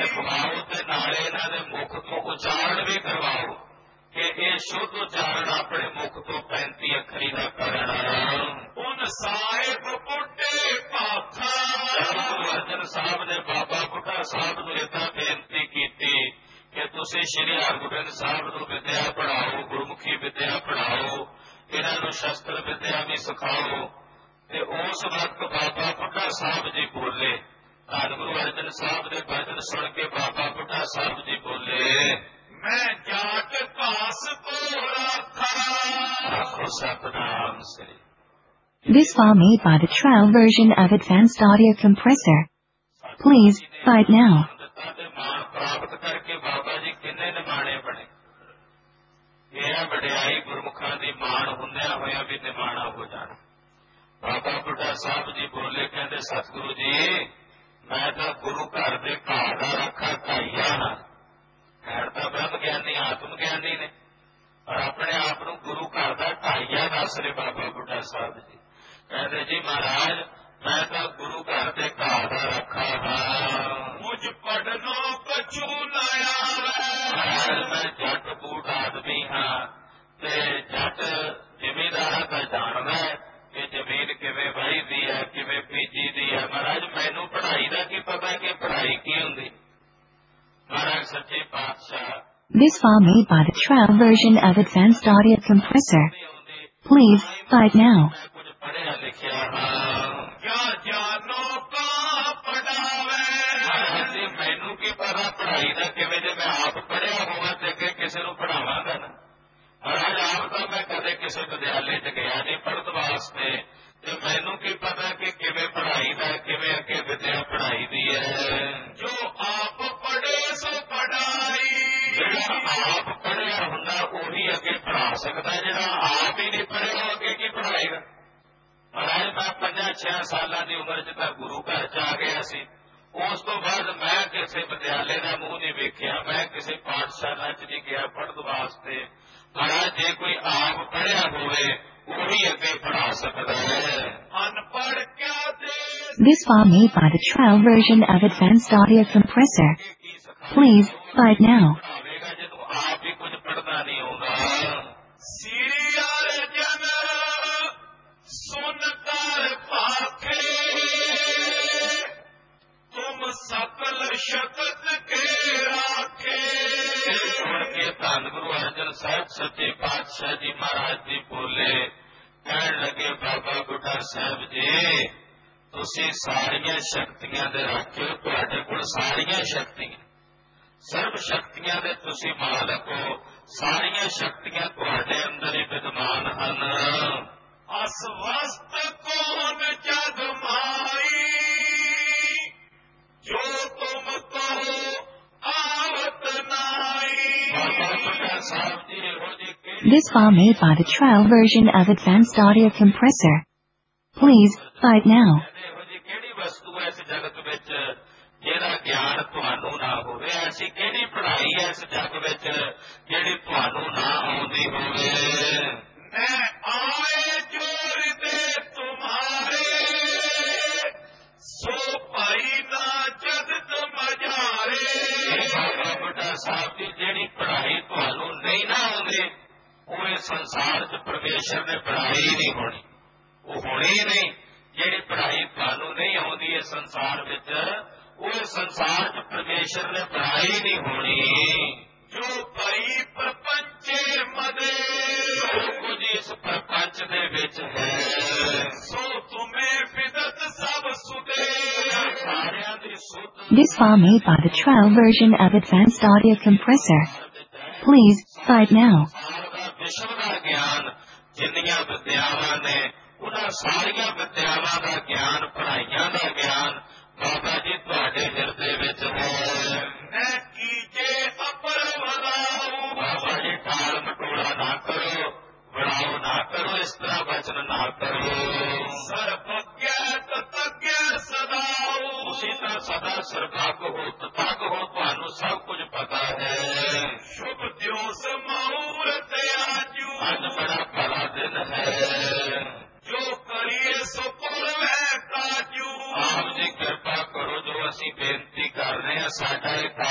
ਲਿਖਵਾਓ ਤੇ ਨਾਲੇ ਇਹਨਾਂ ਦੇ ਮੁਖ ਤੋਂ ਉਚਾਰਨ ਵੀ ਕਰਵਾਓ ਕਿ ਇਹ ਸ਼ੁੱਧ ਉਚਾਰਨ ਆਪਣੇ ਮੁਖ ਤੋਂ ਪੈਂਤੀ ਅੱਖਰੀ ਦਾ ਕਰਨ। ਉਨ ਸਾਹਿਬ ਬੁੱਢੇ ਪਾਖਾ ਗੁਰੂ ਅਰਜਨ ਸਾਹਿਬ ਨੇ ਬਾਬਾ ਬੁੱਢਾ ਸਾਹਿਬ ਨੂੰ ਏਦਾਂ ਬੇਨਤੀ ਕੀਤੀ ਕਿ ਤੁਸੀਂ ਸ਼੍ਰੀ ਹਰਗੋਬਿੰਦ ਸਾਹਿਬ ਨੂੰ ਵਿਦਿਆ ਪੜ੍ਹਾਓ, ਗੁਰਮੁਖੀ ਵਿਦਿਆ ਪੜ੍ਹਾਓ, ਇਹਨਾਂ ਨੂੰ ਸ਼ਸਤਰ ਵਿਦਿਆ ਵੀ ਸਿਖਾਓ। ਤੇ ਉਸ ਵਕਤ ਬਾਬਾ ਬੁੱਢਾ ਸਾਹਿਬ ਜੀ ਬੋਲੇ, ਧੰਨ ਗੁਰੂ ਅਰਜਨ ਸਾਹਿਬ ਦੇ ਬਚਨ ਸੁਣ ਕੇ ਬਾਬਾ ਬੁੱਢਾ ਸਾਹਿਬ ਜੀ ਬੋਲੇ, ਮੈਂ ਜਾਟ ਘਾਸ ਕੋ ਰੱਖਾ ਰੱਖੋ ਸਤਨਾਮ ਸ੍ਰੀ। This file made by the trial version of Advanced Audio Compressor. Please, fight now. ਮਾਣ ਪ੍ਰਾਪਤ ਕਰਕੇ ਬਾਬਾ ਜੀ ਕਿੰਨੇ ਨਿਮਾਣੇ ਬਣੇ। ਇਹ ਵਡਿਆਈ ਗੁਰਮੁਖਾਂ ਦੀ ਮਾਣ ਹੁੰਦਿਆਂ ਹੋਇਆ ਵੀ ਨਿਮਾਣਾ ਹੋ ਜਾਣਾ। ਬਾਬਾ ਬੁੱਢਾ ਸਾਹਿਬ ਜੀ ਬੋਲੇ, ਕਹਿੰਦੇ ਸਤਿਗੁਰੂ ਜੀ ਮੈਂ ਤਾਂ ਗੁਰੂ ਘਰ ਦੇ ਘਾਹ ਦਾ ਰੱਖਾ ਢਾਈਆ ਹਾਂ। ਖੈਰ ਤਾਂ ਬ੍ਰਹਮ ਗਿਆਨੀ ਆਤਮ ਗਿਆਨੀ ਨੇ, ਪਰ ਆਪਣੇ ਆਪ ਨੂੰ ਗੁਰੂ ਘਰ ਦਾ ਢਾਈਆ ਦੱਸ ਰਹੇ ਬਾਬਾ ਬੁੱਢਾ ਸਾਹਿਬ ਜੀ। ਕਹਿੰਦੇ ਜੀ ਮਹਾਰਾਜ ਮੈਂ ਤਾਂ ਗੁਰੂ ਘਰ ਦੇ ਘਾਹ ਦਾ ਰੱਖਾ ਹਾਂ। ਮੁਝ ਪੜਨੋ ਕਛੂ ਨਾ ਆਵੇ, ਮੈਂ ਜੱਟ ਬੂਟ ਆਦਮੀ ਹਾਂ ਤੇ ਜੱਟ ਜ਼ਿਮੀਦਾਰਾਂ ਦਾ ਜਾਣਦਾ ਕਿ ਜ਼ਮੀਨ ਕਿਵੇਂ ਵਾਹੀਦੀ ਹੈ, ਕਿਵੇਂ ਬੀਜੀ ਦੀ ਹੈ। ਮਹਾਰਾਜ ਮੈਨੂੰ ਪੜ੍ਹਾਈ ਦਾ ਕੀ ਪਤਾ ਕਿ ਪੜ੍ਹਾਈ ਕੀ ਹੁੰਦੀ। ਮਹਾਰਾਜ ਸੱਚੇ ਪਾਤਸ਼ਾਹ This file made by the trial version of Advanced Audio Compressor. Please, fight now. ਕੁਝ ਪੜ੍ਹਿਆ ਲਿਖਿਆ ਹਾਂ ਕਿਆ ਜਾਨੋ ਕਾ ਪੜਾਵੇ, ਮੈਨੂੰ ਕੀ ਪਤਾ ਪੜ੍ਹਾਈ ਦਾ ਕਿਵੇਂ, ਜੇ ਮੈਂ ਆਪ ਪੜ੍ਹਿਆ ਹੋਵਾਂ ਤੇ ਅੱਗੇ ਕਿਸੇ ਨੂੰ ਪੜ੍ਹਾਵਾਂਗਾ ਨਾ। ਮਹਾਰਾਜ ਆਪ ਤਾਂ ਮੈਂ ਕਦੇ ਕਿਸੇ ਵਿਦਿਆਲੇ ਚ ਗਿਆ ਨਹੀਂ ਪੜ੍ਹਨ ਵਾਸਤੇ, ਤੇ ਮੈਨੂੰ ਕੀ ਪਤਾ ਕਿ ਕਿਵੇਂ ਪੜ੍ਹਾਈ ਦਾ, ਕਿਵੇਂ ਅੱਗੇ ਵਿਦਿਆ ਪੜ੍ਹਾਈ ਦੀ ਹੈ। ਜੋ ਆਪ ਪੜ੍ਹੇ ਸੋ ਪੜ੍ਹਾਈ, ਜਿਹੜਾ ਆਪ ਪੜ੍ਹਿਆ ਹੁੰਦਾ ਉਹੀ ਅੱਗੇ ਪੜ੍ਹਾ ਸਕਦਾ, ਜਿਹੜਾ ਆਪ ਹੀ ਨਹੀਂ ਪੜ੍ਹਿਆ ਅੱਗੇ ਕੀ ਪੜ੍ਹਾਏਗਾ। ਮਹਾਰਾਜ ਮੈਂ ਪੰਜਾਂ ਛਿਆਂ ਸਾਲਾਂ ਦੀ ਉਮਰ ਚ ਤਾਂ ਗੁਰੂ ਘਰ ਚ ਆ ਗਿਆ ਸੀ। ਉਸ ਤੋਂ ਬਾਅਦ ਮੈਂ ਕਿਸੇ ਵਿਦਿਆਲੇ ਦਾ ਮੂੰਹ ਨਹੀਂ ਵੇਖਿਆ, ਮੈਂ ਕਿਸੇ ਪਾਠਸ਼ਾਲਾ ਚ ਨਹੀਂ ਗਿਆ ਪੜ੍ਹਨ ਵਾਸਤੇ। ਮਹਾਰਾਜ ਜੇ ਕੋਈ ਆਪ ਪੜ੍ਹਿਆ ਹੋਵੇ ਉਹੀ ਅੱਗੇ ਪੜ੍ਹਾ ਸਕਦਾ ਹੈ। ਅਨਪੜ੍ਹ ਕਿਆ ਦੇ This file made by the trial version of Advanced Audio Compressor. Please, fight now. ਜਦੋਂ ਆਪ ਹੀ ਕੁਝ ਪੜ੍ਹਨਾ ਨਹੀਂ ਆਉਂਦਾ। ਸ੍ਰੀ ਅਰਜਨ ਸੁਨ ਕਰ ਭਾਖੇ ਤੁਮ ਸਕਲ ਸ਼ਕਤ ਕੇ ਰਾਖੇ। ਸੁਣ ਕੇ ਧੰਨ ਗੁਰੂ ਅਰਜਨ ਸਾਹਿਬ ਸੱਚੇ ਪਾਤਸ਼ਾਹ ਜੀ ਮਹਾਰਾਜ ਜੀ ਬੋਲੇ, ਕਹਿਣ ਲੱਗੇ ਬਾਬਾ ਬੁੱਢਾ ਸਾਹਿਬ ਜੀ ਤੁਸੀਂ ਸਾਰੀਆਂ ਸ਼ਕਤੀਆਂ ਦੇ ਰਾਖੇ ਹੋ, ਤੁਹਾਡੇ ਕੋਲ ਸਾਰੀਆਂ ਸ਼ਕਤੀਆਂ, ਸਰਬ ਸ਼ਕਤੀਆਂ ਦੇ ਤੁਸੀਂ ਮਾਲਕ ਹੋ, ਸਾਰੀਆਂ ਸ਼ਕਤੀਆਂ ਤੁਹਾਡੇ ਅੰਦਰ ਹੀ ਵਿਦਮਾਨ ਹਨ। ਅਸਵਸਤ ਕੌਣ ਜਗ ਮਾਈ ਜੋ ਤੁਮ ਕਹੋ ਆਵਤ ਨਾਈ। ਬਾਬਾ ਬੁੱਢਾ ਸਾਹਿਬ ਜੀ ਇਹੋ ਜਿਹੀ This file made by the trial version of Advanced Audio Compressor. Please, fight now. ਇਹੋ ਜਿਹੀ ਕਿਹੜੀ ਵਸਤੂ ਹੈ ਇਸ ਜਗਤ ਵਿੱਚ ਜਿਹਦਾ ਗਿਆਨ ਤੁਹਾਨੂੰ ਨਾ ਹੋਵੇ। ਐਸੀ ਕਿਹੜੀ ਪੜ੍ਹਾਈ ਹੈ ਇਸ ਜਗ ਵਿੱਚ ਜਿਹੜੀ ਤੁਹਾਨੂੰ ਨਾ ਆਉਂਦੀ ਹੋਵੇ। ਮੈਂ ਆਏ ਜੋਰ ਦੇ ਤੁਮਾਰੇ ਸੋ ਭਾਈ ਨਾ ਜਗਤ ਮਝਾਰੇ। ਬਾਬਾ ਬੁੱਢਾ ਸਾਹਿਬ ਦੀ ਜਿਹੜੀ ਪੜ੍ਹਾਈ ਤੁਹਾਨੂੰ ਨਹੀਂ ਨਾ ਆਉਂਦੀ ਉਹ ਇਸ ਸੰਸਾਰ ਚ ਪਰਮੇਸ਼ਰ ਨੇ ਪੜ੍ਹਾਈ ਨਹੀਂ ਹੋਣੀ, ਉਹ ਹੋਣੀ ਨਹੀਂ। ਜਿਹੜੀ ਪੜ੍ਹਾਈ ਤੁਹਾਨੂੰ ਨਹੀਂ ਆਉਂਦੀ ਇਸ ਸੰਸਾਰ ਵਿੱਚ ਉਹ ਸੰਸਾਰ ਚ ਪਰਮੇਸ਼ਰ ਨੇ ਪੜ੍ਹਾਈ ਨਹੀਂ ਹੋਣੀ। ਜੋ ਭਾਈ ਪ੍ਰਪੰਚੇ ਮਦੇ ਜੋ ਕੁਝ ਇਸ ਪ੍ਰਪੰਚ ਦੇ ਵਿੱਚ ਹੈ ਸੋ ਤੁਮੇ ਵਿਦਤ ਸਭ ਸੁਦੇ ਸਾਰਿਆਂ ਦੀ ਸੁਧ। This file made by the trial version of Advanced Audio Compressor. Please, fight now. ਵਿਸ਼ਵ ਦਾ ਗਿਆਨ ਜਿੰਨੀਆਂ ਵਿਦਿਆਵਾਂ ਨੇ ਉਹਨਾਂ ਸਾਰੀਆਂ ਵਿਦਿਆਵਾਂ ਦਾ ਗਿਆਨ, ਪੜ੍ਹਾਈਆਂ ਦਾ ਗਿਆਨ ਬਾਬਾ ਜੀ ਤੁਹਾਡੇ ਹਿਰਦੇ ਵਿੱਚ ਹੈ। ਮੈਂ ਕੀਜੇ ਅਪਰ ਵਧਾਉ ਬਾਬਾ ਜੀ ਟਾਲ ਮਟੋਲਾ ਨਾ ਕਰੋ, ਵੜਾਓ ਨਾ ਕਰੋ, ਇਸ ਤਰ੍ਹਾਂ ਬਚਨ ਨਾ ਕਰੋ। ਸਰਬੱਗਿਆ ਤਤੱਗਿਆ ਸਦਾਉ ਤੁਸੀਂ ਤਾਂ ਸਦਾ ਸਰਬੱਗ ਹੋ, ਤਤੱਗ ਹੋ, ਤੁਹਾਨੂੰ ਸਭ ਕੁਝ ਪਤਾ ਹੈ। ਸ਼ੁਭ ਦਿਵਸ ਮਹੂਰਤ ਆਜੂ ਅੱਜ ਬੜਾ ਭਲਾ ਦਿਨ ਹੈ। ਜੋ ਕਰੀਏ ਸੋ ਪੂਰਵੈ ਕਾਜੂ ਆਪ ਜੀ ਕਿਰਪਾ ਕਰੋ, ਜੋ ਅਸੀਂ ਬੇਨਤੀ ਕਰ ਰਹੇ ਹਾਂ ਸਾਡਾ ਇਹ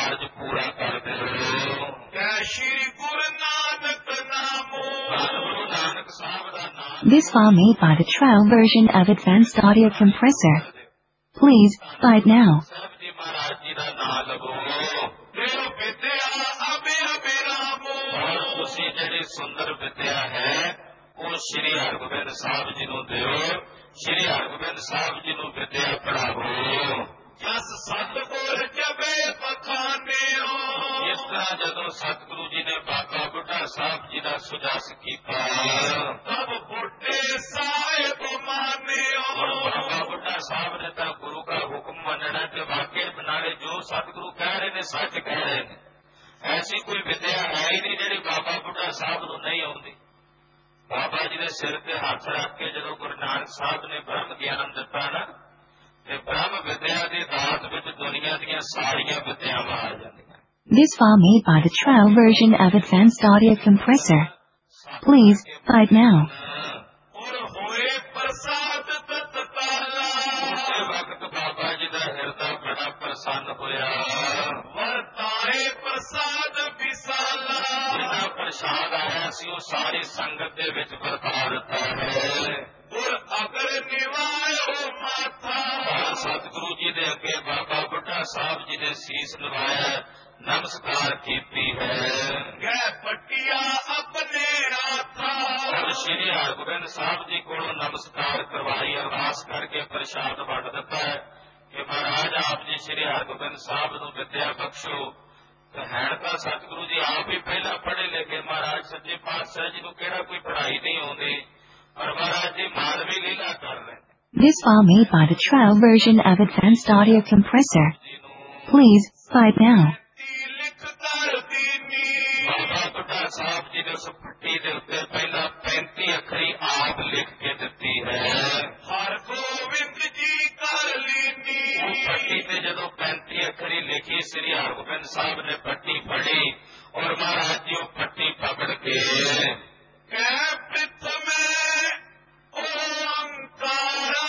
This file made by the trial version of Advanced Audio Compressor. Please, buy it now. Sahib ji Maharaj ji ਦਾ ਨਾਮ ਲਵੋ। ਦਿਓ ਵਿਦਿਆ ਅਬੇ ਅਬਿਰਾਮੋ। ਔਰ ਤੁਸੀਂ ਜਿਹੜੀ ਸੁੰਦਰ ਵਿਦਿਆ ਹੈ ਉਹ ਸ਼੍ਰੀ ਹਰਗੋਬਿੰਦ ਸਾਹਿਬ ਜੀ ਨੂੰ ਦਿਓ। ਸ਼੍ਰੀ ਹਰਗੋਬਿੰਦ ਸਾਹਿਬ ਜੀ ਨੂੰ ਵਿਦਿਆ ਪੜਾਵੋ। ਜਸ ਸਤਿਗੁਰ ਜਬੇ ਪਖਾਨਿਓ। ਇਸ ਤਰ੍ਹਾਂ ਜਦੋਂ ਸਤਿਗੁਰੂ ਜੀ ਨੇ ਬਾਬਾ ਬੁੱਢਾ ਸਾਹਿਬ ਜੀ ਦਾ ਸੁਜਸ ਕੀਤਾ ਤਬ ਬੁੱਢੇ ਸਾਹਿਬ ਮਾਨਿਓ। ਬਾਬਾ ਬੁੱਢਾ ਸਾਹਿਬ ਨੇ ਤਾਂ ਗੁਰੂ ਦਾ ਹੁਕਮ ਮੰਨਣਾ ਤੇ ਵਾਕਿਆ ਬਨਾਲੇ ਜੋ ਸਤਿਗੁਰੂ ਕਹਿ ਰਹੇ ਨੇ ਸੱਚ ਕਹਿ ਰਹੇ ਨੇ। ਐਸੀ ਕੋਈ ਵਿਦਿਆ ਹੈ ਹੀ ਨਹੀਂ ਜਿਹੜੀ ਬਾਬਾ ਬੁੱਢਾ ਸਾਹਿਬ ਨੂੰ ਨਹੀਂ ਆਉਂਦੀ। ਬਾਬਾ ਜੀ ਦੇ ਸਿਰ ਤੇ ਹੱਥ ਰੱਖ ਕੇ ਜਦੋਂ ਗੁਰੂ ਨਾਨਕ ਸਾਹਿਬ ਨੇ ਬ੍ਰਹਮ ਗਿਆਨ ਦਿੱਤਾ ਨਾ ਤੇ ਬ੍ਰਹਮ ਵਿਦਿਆ ਦੀ ਦਾਤ ਵਿੱਚ ਦੁਨੀਆ ਦੀਆਂ ਸਾਰੀਆਂ ਵਿਦਿਆਵਾਂ ਆ ਜਾਂਦੀਆਂ। This file made by the trial version of Advanced Audio Compressor. Please, buy it now. ਔਰ ਹੋਏ ਪ੍ਰਸਾਦ ਤਤਕਾਲਾ। ਉਸੇ ਵਕਤ ਬਾਬਾ ਜੀ ਦਾ ਹਿਰਦਾ ਬੜਾ ਪ੍ਰਸੰਨ ਹੋਇਆ। ਵਰਤਾਏ ਪ੍ਰਸਾਦ ਵਿਸਾਲਾ। ਜਿਹੜਾ ਪ੍ਰਸਾਦ ਆਇਆ ਸੀ ਉਹ ਸਾਰੀ ਸੰਗਤ ਦੇ ਵਿੱਚ ਵਰਤਾ ਦਿੱਤਾ ਹੈ। ਔਰ ਅਗਰ ਨਿਵਾਇਓ ਮਾਥਾ। ਸਤਿਗੁਰੂ ਜੀ ਦੇ ਅੱਗੇ ਬਾਬਾ ਬੁੱਢਾ ਸਾਹਿਬ ਜੀ ਨੇ ਸੀਸ ਨਵਾਇਆ ਨਮਸਕਾਰ ਕੀਤੀ ਹੈ। ਗੈ ਪੱਟਿਆ ਆਪਣੇ ਰਾਥਾ। ਔਰ ਸ਼੍ਰੀ ਹਰਗੋਬਿੰਦ ਸਾਹਿਬ ਜੀ ਕੋਲੋਂ ਨਮਸਕਾਰ ਕਰਵਾਈ ਅਰਦਾਸ ਕਰਕੇ ਪ੍ਰਸ਼ਾਦ ਵੰਡ ਦਿੱਤਾ ਹੈ ਕਿ ਮਹਾਰਾਜ ਆਪ ਜੀ ਸ਼੍ਰੀ ਹਰਗੋਬਿੰਦ ਸਾਹਿਬ ਨੂੰ ਵਿਦਿਆ ਬਖਸ਼ੋ। ਤੇ ਹੈਣ ਤਾਂ ਸਤਿਗੁਰੂ ਜੀ ਆਪ ਹੀ ਪਹਿਲਾਂ ਪੜ੍ਹੇ ਲਿਖੇ ਮਹਾਰਾਜ ਸੱਚੇ ਪਾਤਸ਼ਾਹ ਜੀ ਨੂੰ ਕਿਹੜਾ ਕੋਈ ਪੜ੍ਹਾਈ ਨਹੀਂ ਆਉਂਦੀ ਪਰ ਮਹਾਰਾਜ ਜੀ ਮਾਨਵੀ ਲੀਲਾ ਕਰ ਰਹੇ। This file made by the trial version of Advanced Audio Compressor. Please, buy it now. ਬਾਬਾ ਬੁੱਢਾ ਸਾਹਿਬ ਜੀ ਨੇ ਉਸ ਪੱਟੀ ਦੇ ਉੱਤੇ ਪਹਿਲਾਂ ਪੈਂਤੀ ਅੱਖਰੀ ਆਪ ਲਿਖ ਕੇ ਦਿੱਤੀ ਹੈ। ਹਰ ਗੋਬਿੰਦ ਜੀ ਕਰ ਲੀਨੀ। ਉਹ ਪੱਟੀ ਤੇ ਜਦੋਂ ਪੈਂਤੀ ਅੱਖਰੀ ਲਿਖੀ ਸ੍ਰੀ ਹਰਗੋਬਿੰਦ ਸਾਹਿਬ ਨੇ ਪੱਟੀ ਫੜੀ ਔਰ ਮਹਾਰਾਜ ਜੀ ਉਹ ਪੱਟੀ ਪਕੜ ਕੇ ਕਹਿ ਪ੍ਰਿਥਮੇ ਓੰਕਾਰਾ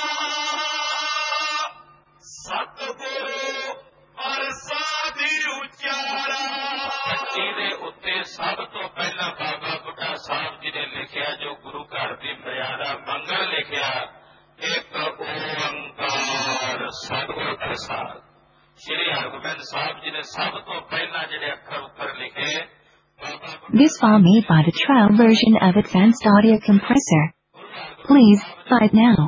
ਸਤਿਗੁਰੂ ਪ੍ਰਸਾਦਿ ਉਚਾਰਾ। ਪੱਟੀ ਦੇ ਉੱਤੇ ਸਭ ਤੋਂ ਪਹਿਲਾਂ ਬਾਬਾ ਬੁੱਢਾ ਸਾਹਿਬ ਜੀ ਨੇ ਲਿਖਿਆ ਜੋ ਗੁਰੂ ਘਰ ਦੀ ਮਰਿਆਦਾ ਮੰਗਲ ਲਿਖਿਆ ਇੱਕ ਓੰਕਾਰ ਸਤਿਗੁਰ ਪ੍ਰਸਾਦ। ਸ਼੍ਰੀ ਹਰਗੋਬਿੰਦ ਸਾਹਿਬ ਜੀ ਨੇ ਸਭ ਤੋਂ ਪਹਿਲਾਂ ਜਿਹੜੇ ਅੱਖਰ ਉੱਪਰ ਲਿਖੇ। This file made by the trial version of Advanced Audio Compressor. Please, buy it now.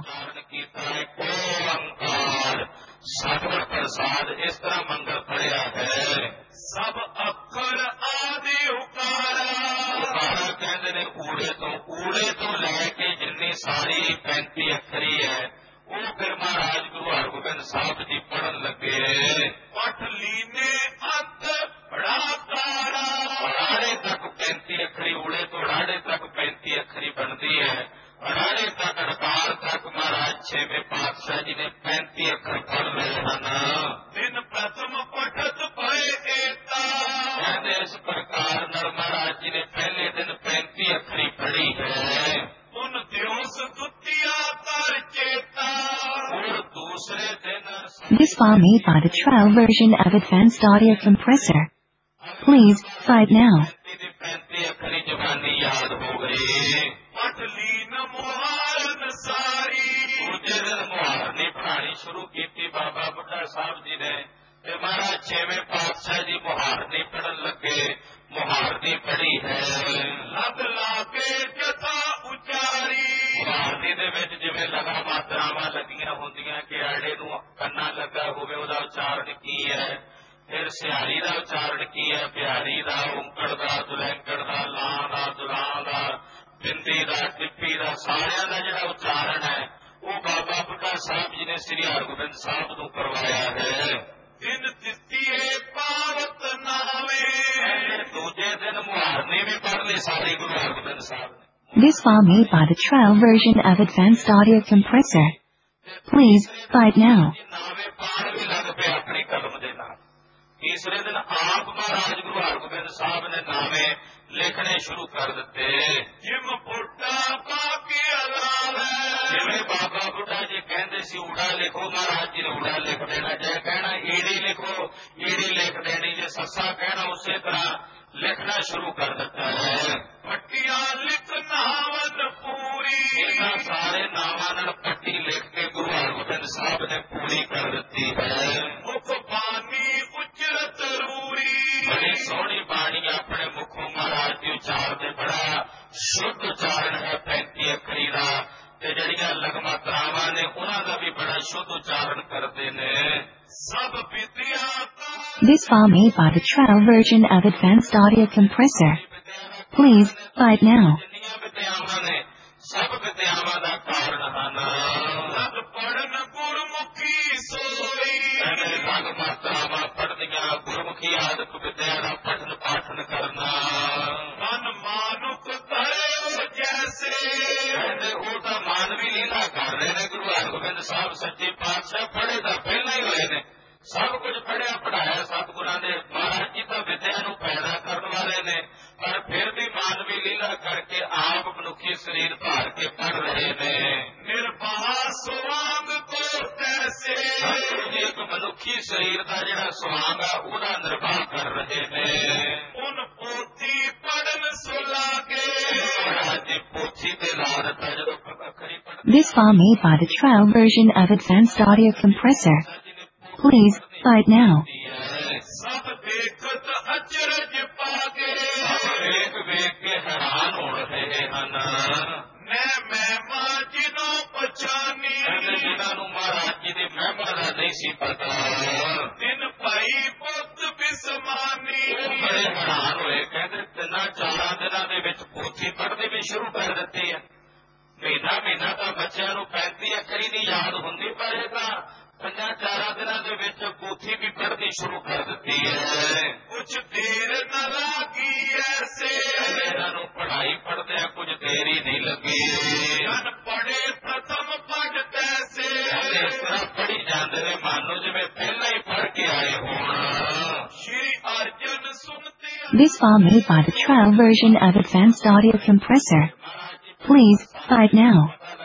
ਓੰਕਾਰ ਸਤਿਗੁਰ ਪ੍ਰਸਾਦ ਇਸ ਤਰ੍ਹਾਂ ਮੰਗਲ ਪੜਿਆ ਹੈ। ਸਭ ਅੱਖਰ ਆਦਿ ਉਕਾਰਾ। ਉਕਾਰਾ ਕਹਿੰਦੇ ਨੇ ਊੜੇ ਤੋਂ ਊੜੇ ਤੋਂ ਲੈ ਕੇ ਜਿੰਨੀ ਸਾਰੀ ਪੈਂਤੀ ਅੱਖਰੀ ਹੈ ਉਹ ਫਿਰ ਮਹਾਰਾਜ ਗੁਰੂ ਹਰਗੋਬਿੰਦ ਸਾਹਿਬ ਜੀ ਪੜਨ ਲੱਗੇ। ਪਠ ਲੀਨੇ ਅੱਤ ਬੜਾਕਾਰਾ। ਅੜਾੜੇ ਤੱਕ ਪੈਂਤੀ ਅੱਖਰੀ ਊੜੇ ਤੋਂ ਅੜਾੜੇ ਤੱਕ ਪੈਂਤੀ ਅੱਖਰੀ ਬਣਦੀ ਹੈ। ਅੜਾੜੇ ਤੱਕ ਅੜਕਾਰ ਤੱਕ ਮਹਾਰਾਜ ਛੇਵੇਂ ਪਾਤਸ਼ਾਹ ਜੀ ਨੇ ਪੈਂਤੀ ਅੱਖਰ ਪੜ੍ਹ ਲਏ ਹਨ। ਦਿਨ ਪ੍ਰਥਮ ਪਠਤ ਪਏ ਏਤਾ। ਕਹਿੰਦੇ ਇਸ ਪ੍ਰਕਾਰ ਨਾਲ ਮਹਾਰਾਜ ਜੀ ਨੇ ਪਹਿਲੇ ਦਿਨ ਪੈਂਤੀ ਅੱਖਰੀ ਪੜ੍ਹੀ ਹੈ। ਉਨ ਦਿਵਸ ਦੁਤੀਆ ਕਰ ਚੇਤਾ। ਔਰ ਦੂਸਰੇ ਦਿਨ। This file made by the trial version of Advanced Audio Compressor. Please, buy it now. ਪੈਂਤੀ ਅੱਖਰੀ ਜ਼ਬਾਨੀ ਯਾਦ ਹੋ ਗਈ। ਪਠ ਲੀਨ ਮੁਹਾਰਨ ਸਾਰੀ। ਦੂਜੇ ਦਿਨ ਮੁਹਾਰਨੀ ਪੜ੍ਹਾਣੀ ਸ਼ੁਰੂ ਕੀਤੀ ਬਾਬਾ ਬੁੱਢਾ ਸਾਹਿਬ ਜੀ ਨੇ ਤੇ ਮਹਾਰਾਜ ਛੇਵੇਂ ਪਾਤਸ਼ਾਹ ਜੀ ਮੁਹਾਰਨੀ ਪੜ੍ਹਨ ਲੱਗੇ। ਮੁਹਾਰਨੀ ਪੜ੍ਹੀ ਹੈ। ਲੱਗ ਲਾ ਕੇ ਜਥਾ ਉਚਾਰੀ। ਮੁਹਾਰਨੀ ਦੇ ਵਿੱਚ ਜਿਵੇਂ ਲਗਾ ਮਾਤਰਾਵਾਂ ਲੱਗੀਆਂ ਹੁੰਦੀਆਂ ਕਿ ਆੜੇ ਨੂੰ ਕੰਨਾ ਲੱਗਾ ਹੋਵੇ ਉਹਦਾ ਉਚਾਰਨ ਕੀ ਹੈ। ਫਿਰ ਸਿਹਾਰੀ ਦਾ ਉਚਾਰਨ ਕੀ ਹੈ। ਬਿਹਾਰੀ ਦਾ ਉਂਕੜ ਦਾ ਦੁਲੈਂਕੜ ਦਾ ਲਾਂ ਦਾ ਦੁਲਾਂ ਦਾ ਬਿੰਦੀ ਦਾ ਟਿੱਪੀ ਦਾ ਸਾਰਿਆਂ ਦਾ ਜਿਹੜਾ ਉਚਾਰਨ ਹੈ ਉਹ ਬਾਬਾ ਬੁੱਢਾ ਸਾਹਿਬ ਜੀ ਨੇ ਸ੍ਰੀ ਹਰਗੋਬਿੰਦ ਸਾਹਿਬ ਨੂੰ ਕਰਵਾਇਆ ਹੈ। ਦਿਨ ਦਿੱਤੀਏ ਪਾਵਤ ਨਾਵੇਂ। ਦੂਜੇ ਦਿਨ ਮੁਹਾਰਨੀ ਵੀ ਪੜ੍ਹ ਲਈ ਸਾਰੇ ਗੁਰੂ ਹਰਗੋਬਿੰਦ ਸਾਹਿਬ ਨੇ। This file made by the trial version of Advanced Audio Compressor. Please, buy it now. ਨਾਵੇਂ ਪਾੜ ਵੀ ਲੱਗ ਪਏ ਆਪਣੀ ਕਲਮ ਦੇ ਨਾਲ। ਤੀਸਰੇ ਦਿਨ ਆਪ ਮਹਾਰਾਜ ਗੁਰੂ ਹਰਗੋਬਿੰਦ ਸਾਹਿਬ ਨੇ ਨਾਵੇਂ ਲਿਖਣੇ ਸ਼ੁਰੂ ਕਰ ਦਿੱਤੇ। ਜਿਮ ਬੁੱਢਾ ਬਾਕੀ ਅਲਾਲ ਹੈ। ਜਿਵੇਂ ਬਾਬਾ ਬੁੱਢਾ ਜੀ ਕਹਿੰਦੇ ਸੀ ਊੜਾ ਲਿਖੋ ਮਹਾਰਾਜ ਜੀ ਨੇ ਊੜਾ ਲਿਖ ਦੇਣਾ। ਜੇ ਕਹਿਣਾ ਈੜੀ ਲਿਖੋ ਈੜੀ ਲਿਖ ਦੇਣੀ। ਜੇ ਸੱਸਾ ਕਹਿਣਾ ਉਸੇ ਤਰ੍ਹਾਂ ਲਿਖਣਾ ਸ਼ੁਰੂ ਕਰ ਦਿੱਤਾ ਹੈ। ਪੱਟੀਆਂ ਲਿਖ ਨਾਵਨ ਪੂਰੀ। शुद्ध उच्चारण है पैंती अखरी का ते जड़ियां लगमात्रावां ने उन्हां दा भी बड़ा शुद्ध उच्चारण करते ने। सब विद्या This file made by the trial version of Advanced Audio Compressor. Please, buy it now. जिन्नियां विद्यावां ने सब विद्यावां दा कारण हन। लग पढ़न गुरमुखी सोई लग मात्रावां पढ़दियां गुरमुखी आदत विद्या दा पठन पाठन करना। मन मानुक करे जैसे वो तो मानवी लीला कर रहे ने। गुरु हरगोबिंद साहब सच्चे पातशाह पढ़े तो पहला ही होए ने। सब कुछ पढ़िया पढ़ाया सतगुरां ने। महाराज जी तो विद्या नूं पैदा करने वाले ने पर फिर भी मानवी लीला करके आप मनुखी शरीर भार के पढ़ रहे ने। निर्भा सुवांग को कैसे एक मनुखी शरीर का जिहड़ा सुवांग है उहदा निर्वाह कर रहे ने। उन पोथी पढ़न सुलागे महाराज जी पोथी ते लादत है जदों अखरी पढ़। This file made by the trial version of Advanced Audio Compressor. Please, buy it now. सब देखत अचरज पागे वेख वेख के हैरान हो रहे हन। मैं महिमा जिन्हों पछानी जिन्हों महाराज जी की महिमा का नहीं सी पता। दिन भाई पुत बिस्मानी बड़े हैरान होए कहते तिना चार दिनों के विच पोथी पढ़नी भी शुरू कर दी है। महीना महीना तो बच्चों को पैंती अखरी नहीं याद होंगी पर पंजा चार दिनों के विच पोथी भी पढ़नी शुरू कर दी है। कुछ देर न लगी ऐसे इन्हों पढ़ाई पढ़दे कुछ देर ही नहीं लगी। जन पढ़े प्रथम पढ़ कैसे इस तरह पढ़ी जाते ने मानो जिवें पहला ही पढ़ के आए होण। श्री अर्जन सुनते This file made by the trial version of Advanced Audio Compressor. Please, buy it now.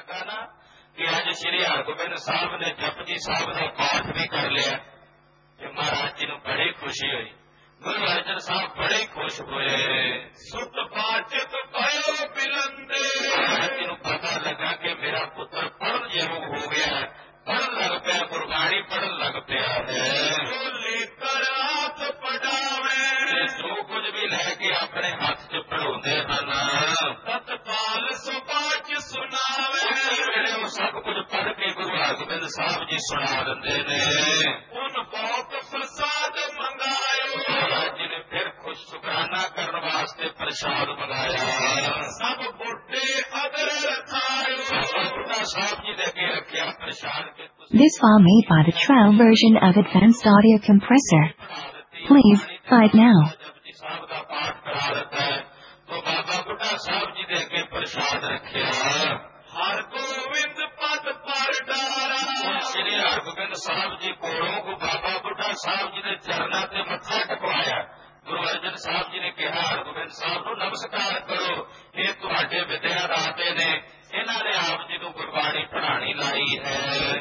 कि आज श्री हरगोबिंद साहब ने जपजी साहब का पाठ भी कर लिया। महाराज जी को बड़ी खुशी हुई। गुरु अर्जन साहब बड़े खुश हुए। सुत बाचत भयो बिलंदे महाराज जी को पता लगा कि मेरा पुत्र पढ़न योग हो गया है। पढ़न लग पाया गुरबाणी पढ़न लग पाया है। लेकर हाथ पढ़ावे जो कुछ भी लैके अपने हाथ च पढ़ाते हैं तत्काल सुबाच सुनावे सब कुछ पढ़ के गुरु हरगोबिंद साहब जी सुना देते ने। उन बहुत प्रसाद मंगायो महाराज जी ने फिर खुश शुकराना करने वास्ते प्रसाद मंगाया। सब बुढ़े अदर रखायो बुढ़ा साहब जी ने अगे रखा प्रसाद के। This file made by the trial version of Advanced Audio Compressor. Please, buy it now. Japji साहब का पाठ करा देता है तो बाबा बुढ़ा साहब जी ने अगे प्रसाद रखा। हर गोविंद पद पर डारा श्री हरगोबिंद साहब जी कोलों को बाबा बुढ़ा साहब जी ने चरणों से मत्था टकवाया। गुरु अर्जन साहब जी ने कहा हरगोबिंद साहब को नमस्कार करो ये तुहाडे विद्या दाते ने इन्हों ने आप जी को गुरबाणी पढ़ानी लाई है।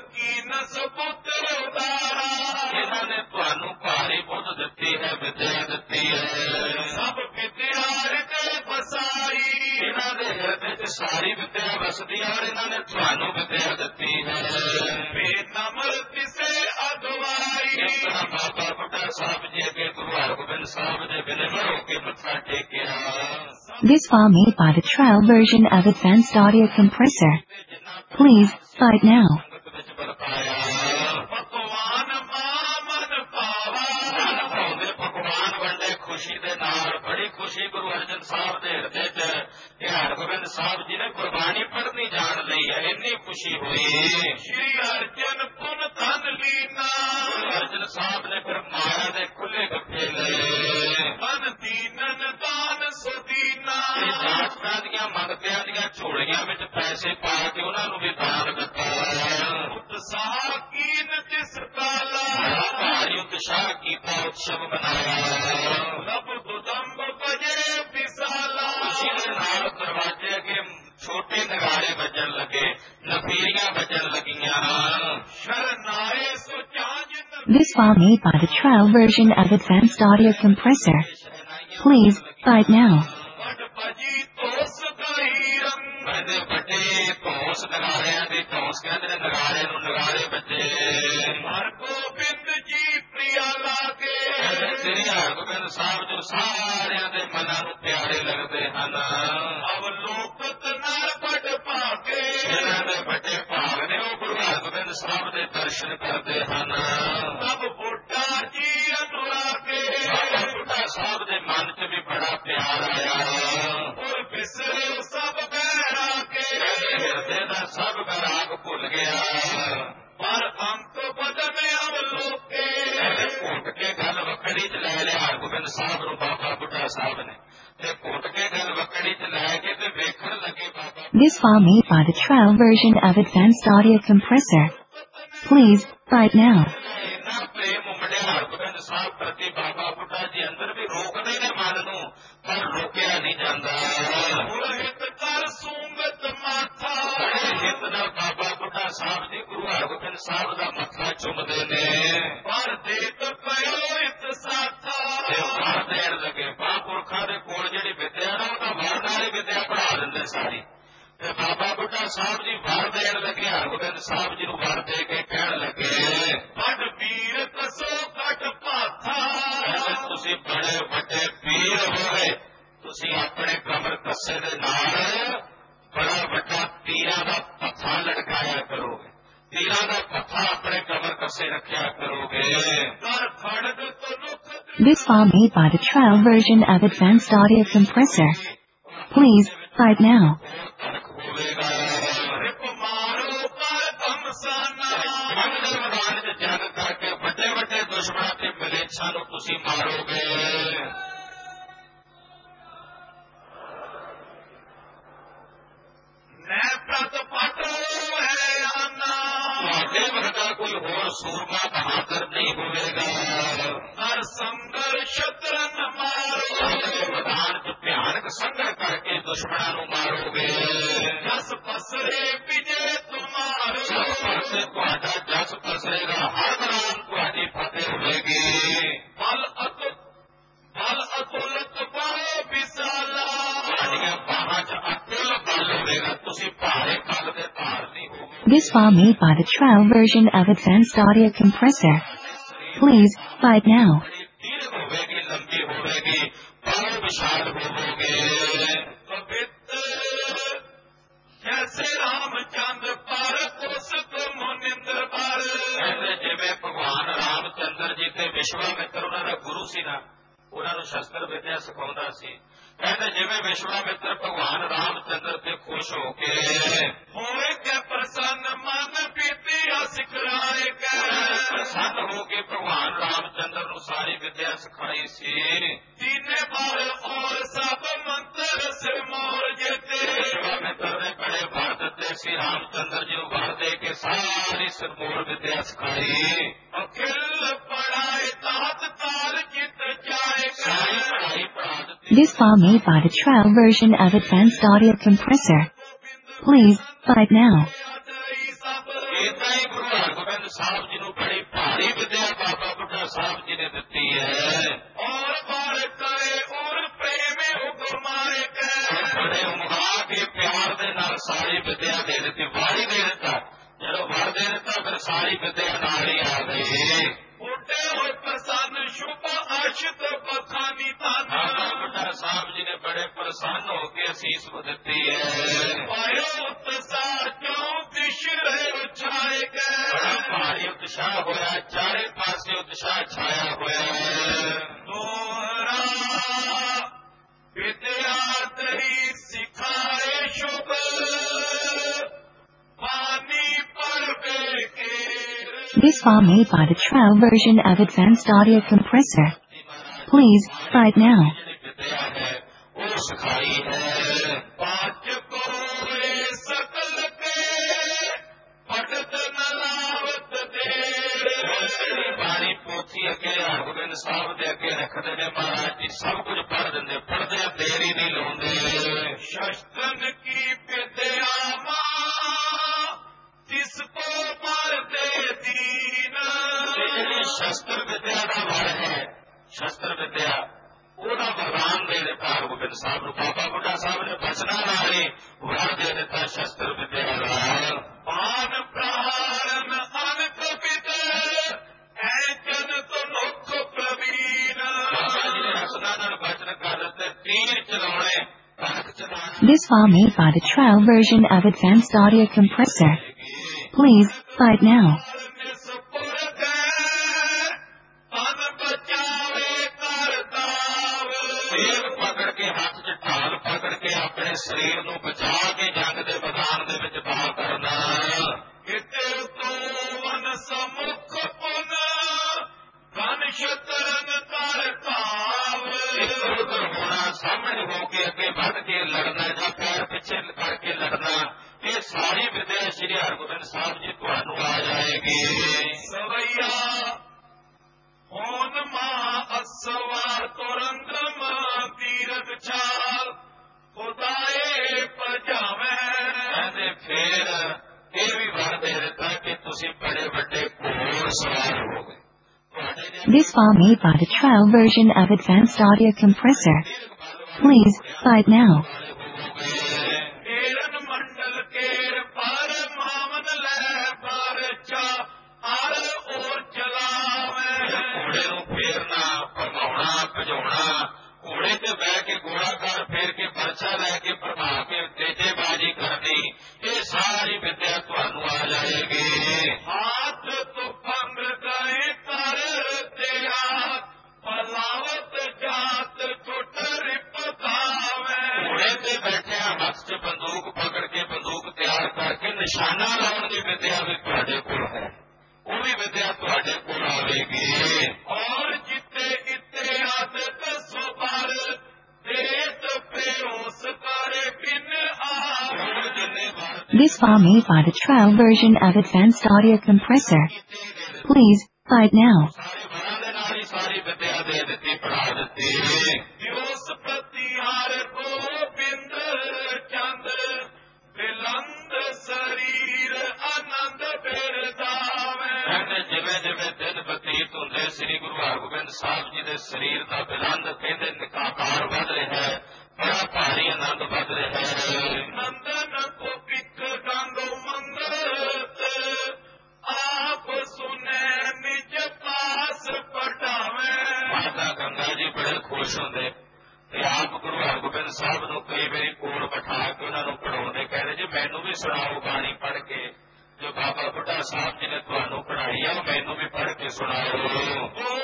इन्होंने तुहानू भारी बुद्ध दिती है विद्या दिती है। सब विद्या हृदय बसाई इन्होंने हृदय च सारी विद्या बसदी और इन्होंने तुहानू विद्या दिती है। बेनमर किसे अगवाई इस तरह बाबा बुढ़ा साहब जी अगे गुरु हरगोबिंद साहब ने विनम्र होकर मत्था टेकिया। This file made by the trial version of Advanced Audio Compressor. Please, buy it now. पकवान मामन पावा पकवान वंडे खुशी दे नाल बड़ी खुशी गुरु अर्जन साहब के हृदय च हरगोबिंद साहब जी ने गुरबाणी पढ़नी जान ली है। इन्नी खुशी हुई। श्री अर्जन पुन धन लीना गुरु अर्जन साहब ने फिर माया के खुले गप्पे ले। मन दीनन दान सुदीना जातकां दियां मंगतियां दियां झोलियां विच पैसे पा के उन्होंने भी दान दिता। उत्साह कीन जिस काला भारी उत्साह कीता उत्सव मनाया। लब दुदंब बजे विशाला खुशी दे नाल दरवाजे अगे छोटे नगाड़े बजन लगे नफीरियां बजन लगियां। शरनाए सुचाज This file made by the trial version of Advanced Audio Compressor. Please, buy it now. मैंने बड़े धौस नगाड़िया की धौस कहते हैं नगाड़े नू नगाड़े बजे। हरगोबिंद जी प्रिया लागे श्री हरगोबिंद साहब जो सारे दे मनां नू प्यारे लगते हैं। ਜਿਹਨਾਂ ਦੇ ਵੱਡੇ ਭਾਗ ਨੇ ਉਹ ਗੁਰੂ ਹਰਗੋਬਿੰਦ ਸਾਹਿਬ ਦੇ ਦਰਸ਼ਨ ਕਰਦੇ ਹਨ। ਸਭ ਬੁੱਢਾ ਜੀ ਅਨੁਰਾਗੇ ਬਾਬਾ ਬੁੱਢਾ ਸਾਹਿਬ ਦੇ ਮਨ ਚ ਵੀ ਬੜਾ ਪਿਆਰ ਆਇਆ। ਉਹ ਬਿਸਰੇ ਸਭ ਬੈਰਾ ਕੇ ਹਿਰਦੇ ਦਾ ਸਭ ਬੈਰਾਗ ਭੁੱਲ ਗਿਆ। ਪਰ ਅੰਕ ਬਦਲੇ ਅਵਲੋਕੇ ਘੁੱਟ ਕੇ ਗੱਲ ਵੱਖੜੀ ਚ ਲੈ ਲਿਆ ਹਰਗੋਬਿੰਦ ਸਾਹਿਬ ਨੂੰ ਬਾਬਾ ਬੁੱਢਾ ਸਾਹਿਬ ਨੇ ਤੇ ਘੁੱਟ ਕੇ ਗੱਲ ਵੱਖੜੀ ਚ ਲੈ ਕੇ ਤੇ ਵੇਖਣ ਲੱਗੇ ਬਾਬਾ। This file made by the trial version of Advanced Audio Compressor. Please fight now. ਇੰਨਾ ਪ੍ਰੇਮ ਉਮੜਿਆ ਹਰਗੋਬਿੰਦ ਸਾਹਿਬ ਪ੍ਰਤੀ ਬਾਬਾ ਬੁੱਢਾ ਜੀ ਅੰਦਰ ਵੀ ਰੋਕਦੇ ਨੇ ਮਨ ਨੂੰ ਪਰ ਰੋਕਿਆ ਨਹੀਂ ਜਾਂਦਾ। ਹਿੱਤ ਕਰ ਸੂਮਤ ਮਾਥਾ ਹਿੱਤ ਨਾਲ ਬਾਬਾ ਬੁੱਢਾ ਸਾਹਿਬ ਜੀ ਗੁਰੂ ਹਰਗੋਬਿੰਦ ਸਾਹਿਬ ਦਾ ਮੱਥਾ ਚੁੰਮਦੇ ਨੇ। ਪਰ ਦੇਤ ਪਇਓ ਹਿੱਤ ਸਾਥਾ ਤੇ ਵਰ ਦੇਣ ਲੱਗੇ ਮਹਾਂਪੁਰਖਾਂ ਦੇ ਕੋਲ ਜਿਹੜੀ ਵਿਦਿਆ ਨਾ ਉਹ ਤਾਂ ਵਰ ਨਾਲ ਹੀ ਵਿਦਿਆ ਪੜ੍ਹਾ ਦਿੰਦੇ ਸਾਰੀ। ਤੇ ਬਾਬਾ ਬੁੱਢਾ ਸਾਹਿਬ ਜੀ ਵਰ ਦੇਣ ਲੱਗੇ ਹਰਗੋਬਿੰਦ ਸਾਹਿਬ ਜੀ ਨੂੰ ਵਰ ਦੇ ਕੇ ਕਹਿਣ ਲੱਗੇ ਵੱਡ ਵੀਰ ਕਸੋ ਘਟ ਭਾਥਾ ਤੁਸੀਂ ਬੜੇ ਵੱਡੇ ਵੀਰ ਹੋਏ ਤੁਸੀਂ ਆਪਣੇ ਕਮਰ ਕੱਸੇ ਦੇ ਨਾਲ ਬੜਾ ਵੱਡਾ ਤੀਰਾਂ ਦਾ ਪੱਥਾ ਲਟਕਾਇਆ ਕਰੋਗੇ। ਤੀਰਾਂ ਦਾ ਪੱਥਾ ਆਪਣੇ ਕਮਰ ਕੱਸੇ ਰੱਖਿਆ ਕਰੋਗੇ। ਪਰ ਖੜਗ ਤੋਂ ਨੁਖ This file made by the trial version of Advanced Audio Compressor. Please fight now. ਮੈਦਾਨ ਚ ਜੰਗ ਕਰਕੇ ਵੱਡੇ ਵੱਡੇ ਦੁਸ਼ਮਣਾਂ ਤੇ ਮਲੇਛਾਂ ਨੂੰ ਤੁਸੀਂ ਮਾਰੋਗੇ। ਮੈਂ ਪ੍ਰਤ ਪਟ ਹੈ ਆਨਾ ਤੁਹਾਡੇ ਵਰਗਾ ਕੋਈ ਹੋਰ ਸੂਰਮਾ ਬਹਾਦਰ ਨਹੀਂ ਹੋਵੇਗਾ। ਹਰ ਸੰਘਰਸ਼ ਤਰਨ ਮਾਰੋ ਮੈਦਾਨ ਚ ਭਿਆਨਕ ਸੰਘਰਸ਼ ਕਰਕੇ ਦੁਸ਼ਮਣਾਂ ਨੂੰ ਮਾਰੋਗੇ। ਜਸ ਪਸਰੇ ਵਿਜੇ ਤੁਮਾਰੋ ਜਸ ਪਰਸੇ ਤੁਹਾਡਾ ਜਸ ਪਸਰੇਗਾ ਹਰ ਦੌਰਾਨ ਤੁਹਾਡੀ ਫਤਿਹ ਹੋਵੇਗੀ। ਬਲ ਅਤੁ ਬਲ ਅਤੁਲਤ ਬਾਹੋ ਵਿਸਾਲਾ ਤੁਹਾਡੀਆਂ ਬਾਹਾਂ ਚ ਅਤੁਲ ਬਲ ਹੋਵੇਗਾ ਤੁਸੀਂ ਭਾਰੇ ਬਲ ਦੇ ਭਾਰ ਨਹੀਂ ਹੋਗੇ। This file made by the trial version of Advanced Audio Compressor. Please fight now. ਤੀਰ ਹੋਵੇਗੀ ਲੰਬੀ ਹੋਵੇਗੀ ਬਾਹੋਂ ਵਿਸ਼ਾਲ ਹੋਵੋਗੇ। ਪਵਿੱਤਰ ਜੈਸੇ ਰਾਮ ਚੰਦ ਪਰ ਉਸ ਕੋ ਮਨਿੰਦਰ ਪਰ ਕਹਿੰਦੇ ਜਿਵੇਂ ਭਗਵਾਨ ਰਾਮ ਚੰਦਰ ਜੀ ਤੇ ਵਿਸ਼ਵਾਮਿੱਤਰ ਉਹਨਾਂ ਦਾ ਗੁਰੂ ਸੀ ਨਾ ਉਹਨਾਂ ਨੂੰ ਸ਼ਸਤਰ ਵਿਦਿਆ ਸਿਖਾਉਂਦਾ ਸੀ। ਕਹਿੰਦੇ ਜਿਵੇਂ ਵਿਸ਼ਵਾਮਿੱਤਰ ਭਗਵਾਨ ਰਾਮ ਚੰਦਰ ਤੇ ਖੁਸ਼ ਹੋ ਕੇ ਹੋਏ ਕੇ ਪ੍ਰਸੰਨ ਮਨ ਪੀਤੀਆ ਸਿਖਰਾਏ ਕੇ ਪ੍ਰਸੰਨ ਹੋ ਕੇ ਭਗਵਾਨ ਰਾਮ ਚੰਦਰ ਨੂੰ ਸਾਰੀ ਵਿਦਿਆ ਸਿਖਾਈ ਸੀ। ਤੀਨੇ ਬਾਰ ਔਰ ਸਭ ਮੰਤਰ ਸਿਰਮੌਰ ਜੇਤੇ ਵਿਸ਼ਵਾਮਿੱਤਰ ਨੇ ਬੜੇ ਵਰ ਦਿੱਤੇ ਸੀ ਰਾਮ ਚੰਦਰ ਜੀ ਨੂੰ ਵਰ ਦੇ ਕੇ ਸਾਰੀ ਸਿਰਮੌਰ ਵਿਦਿਆ ਸਿਖਾਈ। ਅਖਿਲ ਪੜਾਏ ਤਾਤ ਤਾਰ ਚਿਤ ਜਾਏ ਸਾਰੀ ਪੜਾਈ ਪੜਾ ਦਿੱਤੀ। This file made by the trial version of Advanced Audio Compressor. Please fight now. ਏਦਾਂ ਹੀ ਗੁਰੂ ਹਰਗੋਬਿੰਦ ਸਾਹਿਬ ਜੀ ਨੂੰ ਬੜੀ ਭਾਰੀ ਵਿਦਿਆ ਬਾਬਾ ਬੁੱਢਾ ਸਾਹਿਬ ਜੀ ਨੇ ਦਿੱਤੀ ਹੈ। ਔਰ ਬਾਰ ਕਰੇ ਔਰ ਪ੍ਰੇਮੇ ਹੁਕਮਾਏ ਕੇ ਬੜੇ ਉਮਗਾ ਕੇ ਪਿਆਰ ਦੇ ਨਾਲ ਸਾਰੀ ਵਿਦਿਆ ਦੇ ਦਿੱਤੀ ਵਾਰੀ ਦੇ ਦਿੱਤਾ। ਜਦੋਂ ਵਰ ਦੇ ਦਿੱਤਾ ਫਿਰ ਸਾਰੀ ਵਿਦਿਆ ਨਾਲ ਹੀ ਆ ਗਈ। ਬੁੱਢੇ ਹੋਏ ਪ੍ਰਸੰਨ ਸ਼ੁਭ ਆਸ਼ਿਤ ਬਖਾਨੀ ਧਨ ਬਾਬਾ ਬੁੱਢਾ ਸਾਹਿਬ ਜੀ ਨੇ ਬੜੇ ਪ੍ਰਸੰਨ ਹੋ ਕੇ ਅਸੀਸ ਦਿੱਤੀ ਹੈ। ਪਾਇਓ ਉਤਸ਼ਾਹ ਕਿਉਂ ਦਿਸ਼ ਰਹੇ ਉਛਾਏ ਗਏ ਬੜਾ ਭਾਰੀ ਉਤਸ਼ਾਹ ਹੋਇਆ ਚਾਰੇ ਪਾਸੇ ਉਤਸ਼ਾਹ ਛਾਇਆ ਹੋਇਆ ਹੈ। ਦੋਹਰਾ ਵਿਦਿਆ ਤਹੀ ਸਿਖਾਏ ਸ਼ੁਭ ਪਾਨੀ ਪਰਵੇ ਕੇ This file made by the trial version of Advanced Audio Compressor. Please fight now. ਵਿਦਿਆ ਹੈ ਉਹ ਸਿਖਾਈ ਹੈ। ਪਾਚ ਕੋਰੇ ਸਕਲ ਕੇ ਪੜਤ ਨਲਾਵਤ ਦੇ ਜਿਹੜੀ ਬਾਣੀ ਪੋਥੀ ਅੱਗੇ ਹਰਗੋਬਿੰਦ ਸਾਹਿਬ ਦੇ ਅੱਗੇ ਰੱਖਦੇ ਨੇ ਮਹਾਰਾਜ ਜੀ ਸਭ ਕੁਝ ਪੜ੍ਹ ਦਿੰਦੇ ਪੜ੍ਹਦੇ ਦੇਰੀ ਨਹੀਂ ਲਾਉਂਦੇ। ਸ਼ਸਤਨ ਕੀ ਵਿਦਿਆ ਮਾਂ ਜਿਸ ਕੋ ਪਰਦੇ ਦੀਨ ਜਿਹੜੀ ਸ਼ਸਤਰ ਵਿਦਿਆ ਦਾ ਵਰ ਹੈ ਸ਼ਸਤਰ ਵਿਦਿਆ ਉਹਦਾ ਵਰਦਾਨ ਦੇ ਦਿੱਤਾ ਹਰਗੋਬਿੰਦ ਸਾਹਿਬ ਨੂੰ। ਬਾਬਾ ਬੁੱਢਾ ਸਾਹਿਬ ਨੇ ਬਚਨਾਂ ਨਾਲ ਹੀ ਵਰ ਦੇ ਦਿੱਤਾ ਸ਼ਸਤਰ ਵਿਦਿਆ ਦਾ। ਬਾਣ ਪ੍ਰਹਾਰਨ ਅਨਕ ਪਿਤ ਐ ਜਨ ਤੋਂ ਮੁਖ ਪ੍ਰਵੀਨ ਬਾਬਾ ਜੀ ਨੇ ਰਸਨਾ ਨਾਲ ਬਚਨ ਕਰ ਦਿੱਤੇ ਤੀਰ ਚਲਾਉਣੇ ਕਣਕ ਚਲਾਉਣਾ This file made by the trial version of Advanced Audio Compressor. Please, fight now. पकड़ के हाथ च ढाल पकड़ के अपने शरीर को बचा के जंग के मैदान दे विच पा करना किते तो वन समुख पुन धन शतरन तारताव इधर उधर होना सामने होके अगे बढ़ के लड़ना या पैर पिछे करके लड़ना ये सारी विद्या श्री हरगोबिंद साहब जी तुहानू आ जाएगी सवैया होन मां असवार तुरंगम तीरथ छाल खुदाए पजावे कहते फिर ये भी वर दे देता कि तुसी बड़े बड़े घोड़ सवार हो गए. This file made by the trial version of Advanced Audio Compressor. Please, fight now. घोड़े से बह के घोड़ाकार फेर के पर्चा लैके प्रभा के तेजेबाजी करनी ये सारी विद्या तुहानू आ जाएगी. हाथ तो भंग गए कर तेरा पलावत जात छुटर पतावे घोड़े से बैठे हाथ से बंदूक पकड़ के बंदूक तैयार करके निशाना लाने की विद्या भी तुहाडे कोल है वो भी विद्या तुहाडे कोल आवेगी. और जिते इते आदत सुबार This file made by the trial version of Advanced Audio Compressor. Please, fight now. जिवे जिवे दिन बतीत होंगे श्री गुरु हरगोबिंद साहब जी के शरीर का बिलंद कहते निकाकार बध रहा है बड़ा भारी आनंद बध रहा है. नंदन को पिक गंग मंगत आप सुने निज पास पटावे माता गंगा जी बड़े खुश होंगे आप गुरु हरगोबिंद साहब को कई बार कोल बिठा के उन्होंने पढ़ाते कहते जी मैनू भी सुनाओ बाणी पढ़ के जो बाबा बुढ़ा साहब जी ने तुहानू पढ़ाई है मैनू भी पढ़ के सुनाओ.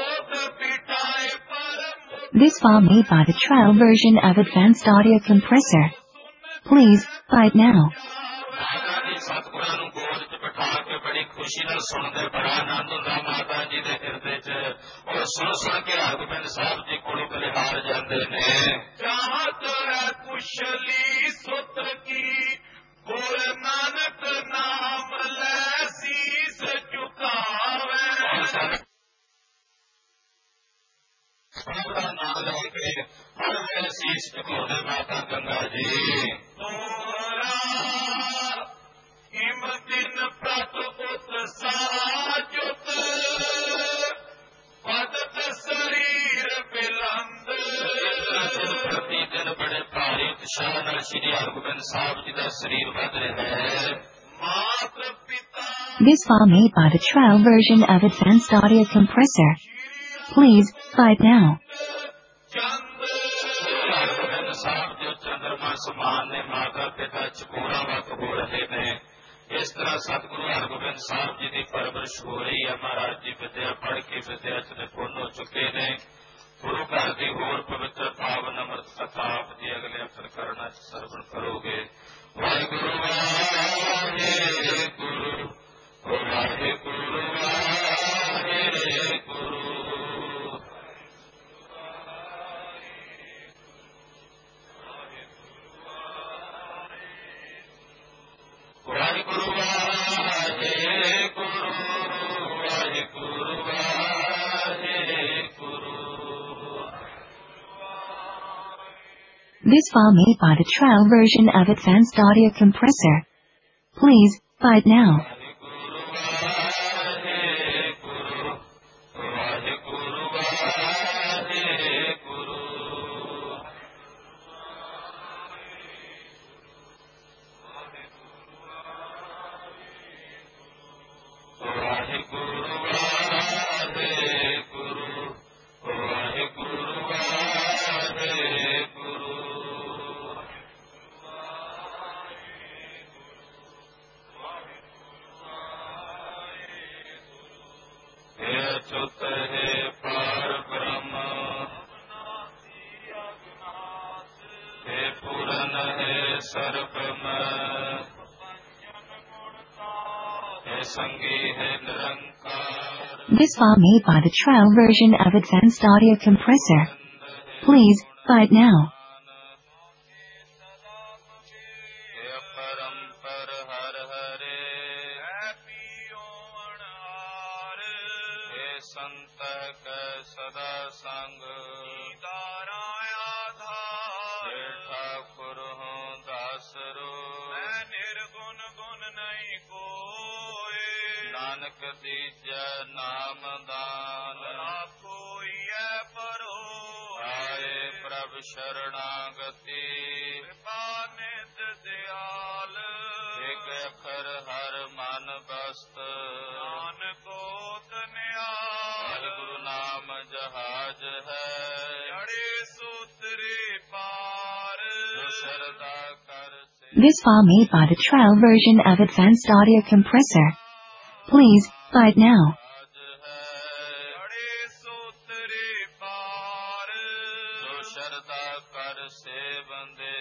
This file made by the trial version of Advanced Audio Compressor. Please, fight now. माता जी सतगुरां नू गोद च बिठा के बड़ी खुशी नाल सुनते बड़ा आनंद हुंदा माता जी दे हिरदे च और सुन सुन के हरगोबिंद साहब जी कोलों बलिहार जांदे ने. चाहत है कुशली सुत की गुर नानक नाम लै शीस झुकावे नाम लेके हर वेले शीस झुकाउंदे माता गंगा जी. तोरा हिम दिन प्रत उत्साह जुत पदत शरीर बिलंद प्रति दिन बड़े भारी उत्साह नाल श्री हरगोबिंद साहब जी का शरीर बद रहा है. मात पिता This file made by the trial version of Advanced Audio Compressor. Please, fight now. Hargobind साहब जो चंद्रमा समान ने माता पिता चकोरा वक्त हो रहे ने इस तरह सतगुरु हरगोबिंद साहब जी की परवरिश हो रही है. महाराज जी विद्या पढ़ के विद्या च निपुण हो चुके ने. गुरु घर की होर पवित्र पावन अमृत कथा आप जी अगले अवसर करना श्रवण करोगे. Waheguru Waheguru Waheguru Waheguru Waheguru Waheguru Waheguru Waheguru. This file made by the trial version of Advanced Audio Compressor. Please, fight now. मन है सर्प में, हे संगी है निरंकार। This file made by the trial version of Advanced Audio Compressor. Please, buy it now. परंपर हर हरे, हे संत कै सदा संग, हे ठाकुर हूँ दासरो, निर्गुण गुण नहीं कोई, नानक दीजै नाम दान, कोई परो आए प्रभु शरणागति, कृपा निध दयाल, एक अखर हर मन बस्त, नानकोत न्याल, गुरु नाम जहाज है, जड़े सूत्री पार, जो शरदा कर से। This file made by the trial version of Advanced Audio Compressor. Please, buy it now. शरदा कर से बंदे,